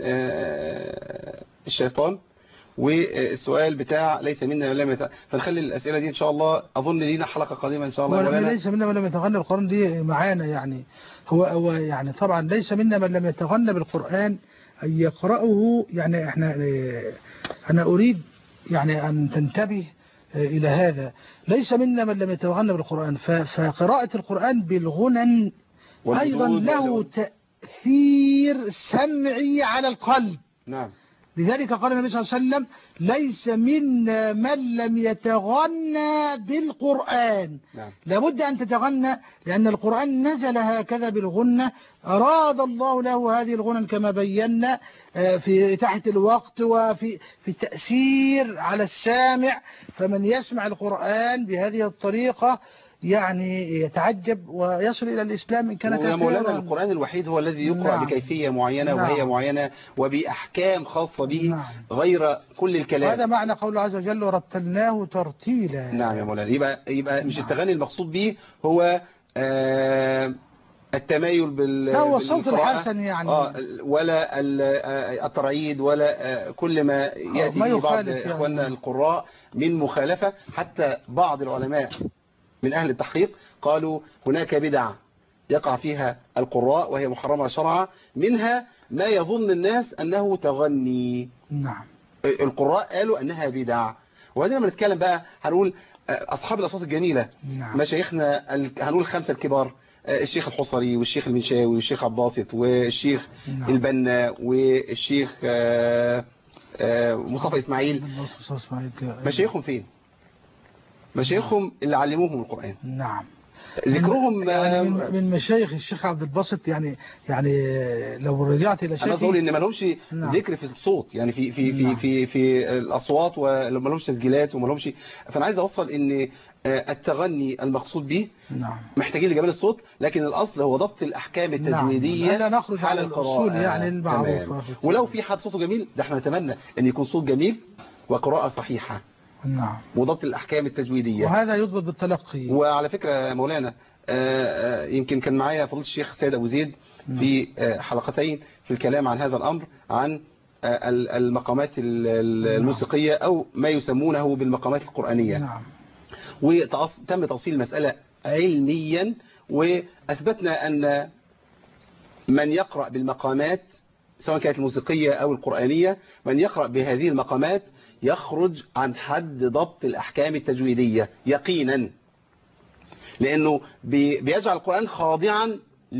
الشيطان والسؤال بتاع ليس منا ولا مت... فنخلي الأسئلة دي إن شاء الله أظن لينا حلقة قادمة إن شاء الله. ولنا ليس منا من لم يتغنى بالقرآن دي معانا يعني هو هو يعني طبعا ليس منا من لم يتغنى بالقرآن أن يقرأه يعني إحنا أنا أريد يعني أن تنتبه إلى هذا ليس منا من لم يتغنى بالقرآن فقراءة القرآن بالغنى أيضا له تأثير سمعي على القلب. نعم. لذلك قال النبي صلى الله عليه وسلم ليس منا من لم يتغنى بالقرآن. نعم. لابد أن تتغنى لأن القرآن نزل هكذا بالغنى أراد الله له هذه الغنى كما بينا في تحت الوقت وفي في التأثير على السامع فمن يسمع القرآن بهذه الطريقة يعني يتعجب ويصل إلى الإسلام إن كان كثيرا. مولانا القرآن الوحيد هو الذي يقرأ نعم. بكيفية معينة نعم. وهي معينة وبأحكام خاصة به نعم. غير كل الكلام. هذا معنى قول عز وجل ورتلناه ترتيلا. نعم يا مولانا يبقى, يبقى مش نعم. التغني المقصود به هو آه التمايل بال هو الصوت الحسن يعني آه ولا الترعيد ولا كل ما يأتي به بعض إخواننا يعني. القراء من مخالفة حتى بعض العلماء من أهل التحقيق قالوا هناك بدع يقع فيها القراء وهي محرمة شرعا، منها ما يظن الناس أنه تغني. نعم. القراء قالوا أنها بدع. وبعدين لما نتكلم بقى هنقول أصحاب الأصوات الجميلة. نعم. مشايخنا هنقول الخمسة الكبار، الشيخ الحصري والشيخ المنشاوي والشيخ عباسط والشيخ نعم. البنا والشيخ مصطفى إسماعيل. مشايخهم فين؟ مشايخهم اللي علموهم القرآن. نعم. ذكرهم يعني من مشايخ الشيخ عبد الباسط، يعني يعني لو رجعت الى شيخ انا بقول ان ما لهمش ذكر في الصوت، يعني في في في نعم. في في الاصوات، وما لهمش تسجيلات وما لهمش. فانا عايز اوصل ان التغني المقصود به نعم. محتاجين لجمال الصوت، لكن الاصل هو ضبط الاحكام التجويديه. نعم. لا نخرج على الاصول يعني المعروفه. ولو في حد صوته جميل، ده احنا نتمنى ان يكون صوت جميل وقراءه صحيحه. نعم. وضبط الأحكام التجويدية، وهذا يضبط بالتلقي. وعلى فكرة مولانا يمكن كان معايا فضيلة الشيخ سيد أبو زيد في حلقتين في الكلام عن هذا الأمر، عن المقامات الموسيقية أو ما يسمونه بالمقامات القرآنية. نعم. وتم تفصيل المسألة علميا، وأثبتنا أن من يقرأ بالمقامات سواء كانت الموسيقية أو القرآنية، من يقرأ بهذه المقامات يخرج عن حد ضبط الأحكام التجويدية يقينا، لأنه بيجعل القرآن خاضعا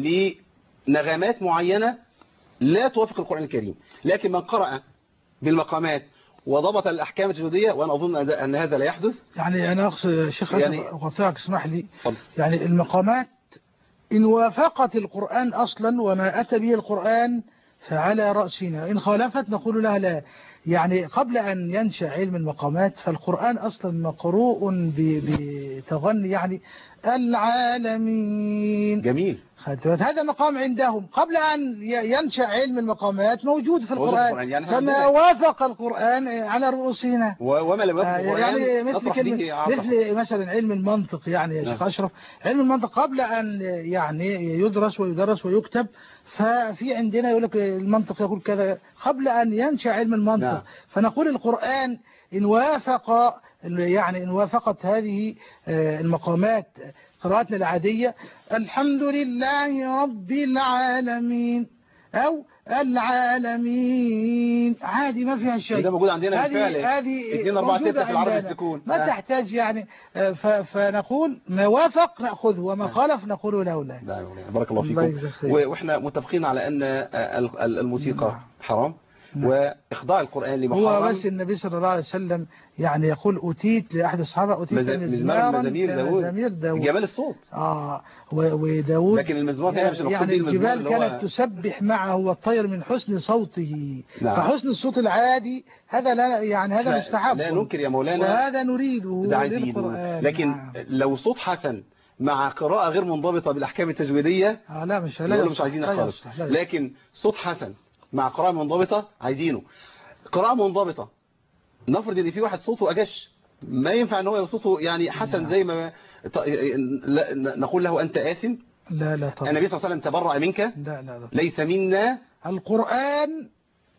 لنغمات معينة لا توافق القرآن الكريم. لكن من قرأ بالمقامات وضبط الأحكام التجويدية، وأنا أظن أن هذا لا يحدث. يعني أنا أقصد شيخ يعني أقطعك اسمح لي. فضل. يعني المقامات إن وافقت القرآن أصلا وما أتى به القرآن فعلى رأسنا، إن خالفت نقول لها لا. يعني قبل أن ينشأ علم المقامات فالقرآن أصلا مقروء بتغني، يعني العالمين. جميل. هذا مقام عندهم قبل أن ينشأ علم المقامات موجود في القرآن، يعني فما وافق القرآن على رؤوسنا وما لم يوافق القرآن يعني مثل كلمة مثل مثلا علم المنطق. يعني يا شيخ أشرف، علم المنطق قبل أن يعني يدرس ويدرس ويكتب، ففي عندنا يقول لك المنطق يقول كذا قبل أن ينشأ علم المنطق. نعم. فنقول القرآن إن وافق يعني إن وافقت هذه المقامات قراءتنا العادية الحمد لله رب العالمين أو العالمين عادي ما فيها شيء. ده موجود عندنا بالفعل. هذه اثنين أربعة ستة في العربي السكون ما آه. تحتاج يعني فنقول ما وافق نأخذه وما خالف نقول له لا. بارك الله فيكم. وإحنا متفقين على أن الموسيقى حرام وإخضاع القرآن لمحرم. هو بس النبي صلى الله عليه وسلم يعني يقول أتيت لأحد الصحابة أتيت مزمارا مزامير داود. داود جمال الصوت. آه وداود لكن المزمار هنا مش يعني الجبال كانت تسبح معه والطير من حسن صوته. نعم. فحسن الصوت العادي هذا لا يعني هذا لا مستحب، لا ننكر يا مولانا، وهذا نريده للقرآن. لكن نعم. لو صوت حسن مع قراءة غير منضبطة بالأحكام التجويدية آه لا مش لا مش عايزينها خالص. لكن صوت حسن مع قراءة منضبطة عايزينه. قراءة منضبطة نفرض ان في واحد صوته أجش، ما ينفع ان هو صوته يعني حسن زي ما نقول له أنت آثم. لا لا طبعا. النبي صلى الله عليه وسلم تبرأ منك. لا لا لا. ليس منا. القرآن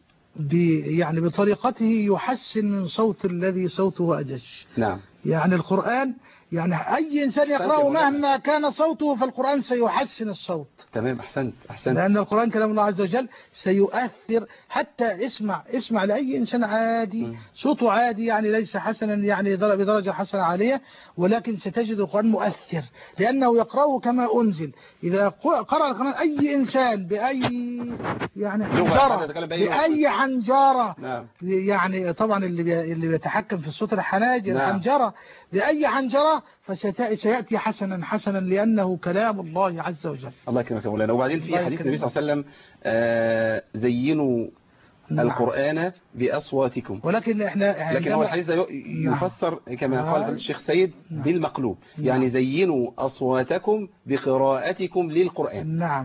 يعني بطريقته يحسن من صوت الذي صوته أجش. نعم. يعني القرآن يعني أي إنسان يقرأه مهما كان صوته فالقرآن سيحسن الصوت. تمام. أحسنت أحسنت. لأن القرآن كلام الله عز وجل سيؤثر. حتى اسمع اسمع لأي إنسان عادي م. صوته عادي يعني ليس حسنا يعني بدرجة حسنة عالية، ولكن ستجد القرآن مؤثر لأنه يقرأه كما أنزل. إذا قرأ القرآن أي إنسان بأي يعني حنجرة بأي حنجرة نعم. يعني طبعا اللي اللي بيتحكم في الصوت الحناجر نعم. حنجرة بأي حنجرة فسيأتي حسنا حسنا لأنه كلام الله عز وجل. الله يكرمك يا مولانا. وبعدين في حديث النبي صلى الله عليه وسلم آه زينوا نعم. القرآن بأصواتكم. ولكن احنا لكن هو الحديث ده يفسر كما نعم. قال الشيخ سيد نعم. بالمقلوب نعم. يعني زينوا أصواتكم بقراءتكم للقرآن. نعم.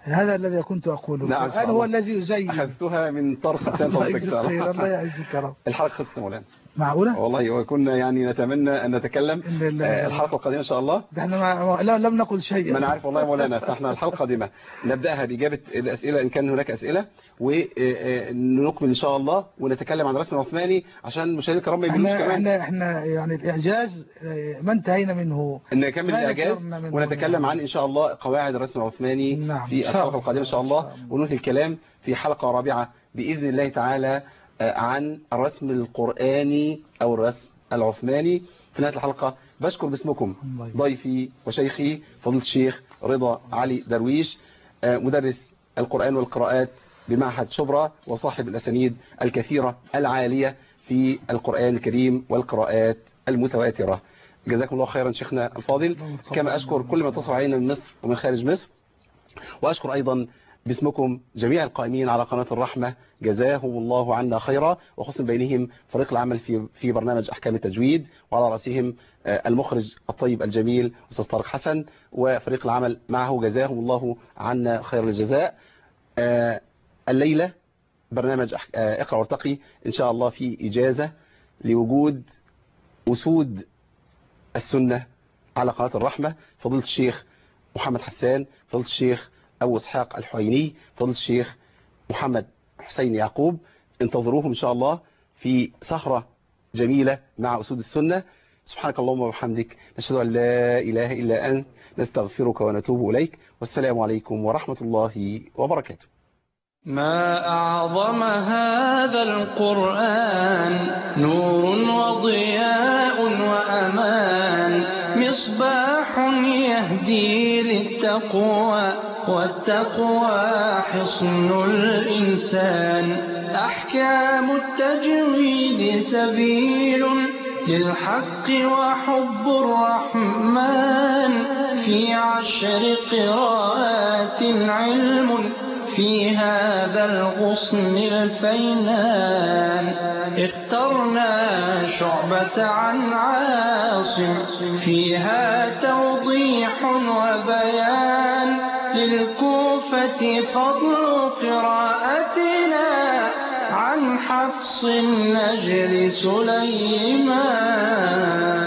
هذا الذي كنت أقوله. نعم القرآن هو الذي يزين. أخذتها من طرف لسان فضلك. الله يعزك يا رب. الحلقة خلصت مولانا. معقولة؟ والله وكنا يعني نتمنى أن نتكلم الحلقة القادمة إن شاء الله. ده احنا ما لا لم نقل شيء. ما أنا عارف والله مولانا. فاحنا الحلقة القادمة نبدأها بإجابة الأسئلة إن كان هناك أسئلة، ونكمل إن شاء الله ونتكلم عن الرسم العثماني عشان المشاهدين الكرام ما يجلوش كمان. احنا احنا يعني الإعجاز ما انتهينا منه. نكمل الإعجاز ونتكلم عن إن شاء الله قواعد الرسم العثماني نعم. في الحلقة القادمة إن شاء الله، وننهي الكلام في حلقة رابعة بإذن الله تعالى عن الرسم القرآني أو الرسم العثماني. في نهاية الحلقة بشكر باسمكم ضيفي وشيخي فضيلة الشيخ رضا علي درويش، مدرس القرآن والقراءات بمعهد شبرا وصاحب الأسانيد الكثيرة العالية في القرآن الكريم والقراءات المتواترة. جزاكم الله خيرا شيخنا الفاضل. كما أشكر كل من اتصل علينا من مصر ومن خارج مصر، وأشكر أيضا باسمكم جميع القائمين على قناة الرحمة جزاهم الله عنا خيرا، وخصوصا بينهم فريق العمل في في برنامج أحكام التجويد، وعلى رأسهم المخرج الطيب الجميل أستاذ طارق حسن وفريق العمل معه جزاهم الله عنا خير الجزاء. الليلة برنامج اقرأ وارتقي إن شاء الله في إجازة لوجود أسود السنة على قناة الرحمة، فضيلة الشيخ محمد حسان، فضيلة الشيخ أبو إسحاق الحويني، فضيلة الشيخ محمد حسين يعقوب. انتظروهم إن شاء الله في سهرة جميلة مع أسود السنة. سبحانك اللهم وبحمدك، نشهد أن لا إله إلا أنت، نستغفرك ونتوب إليك، والسلام عليكم ورحمة الله وبركاته. ما أعظم هذا القرآن، نور وضياء وأمان، مصباح يهدي للتقوى، والتقوى حصن الإنسان. أحكام التجويد سبيل للحق وحب الرحمن، في عشر قراءات علم في هذا الغصن الفينان. اخترنا شعبة عن عاصم، فيها توضيح وبيان، للكوفة فضل قراءتنا، عن حفص النجل سليمان.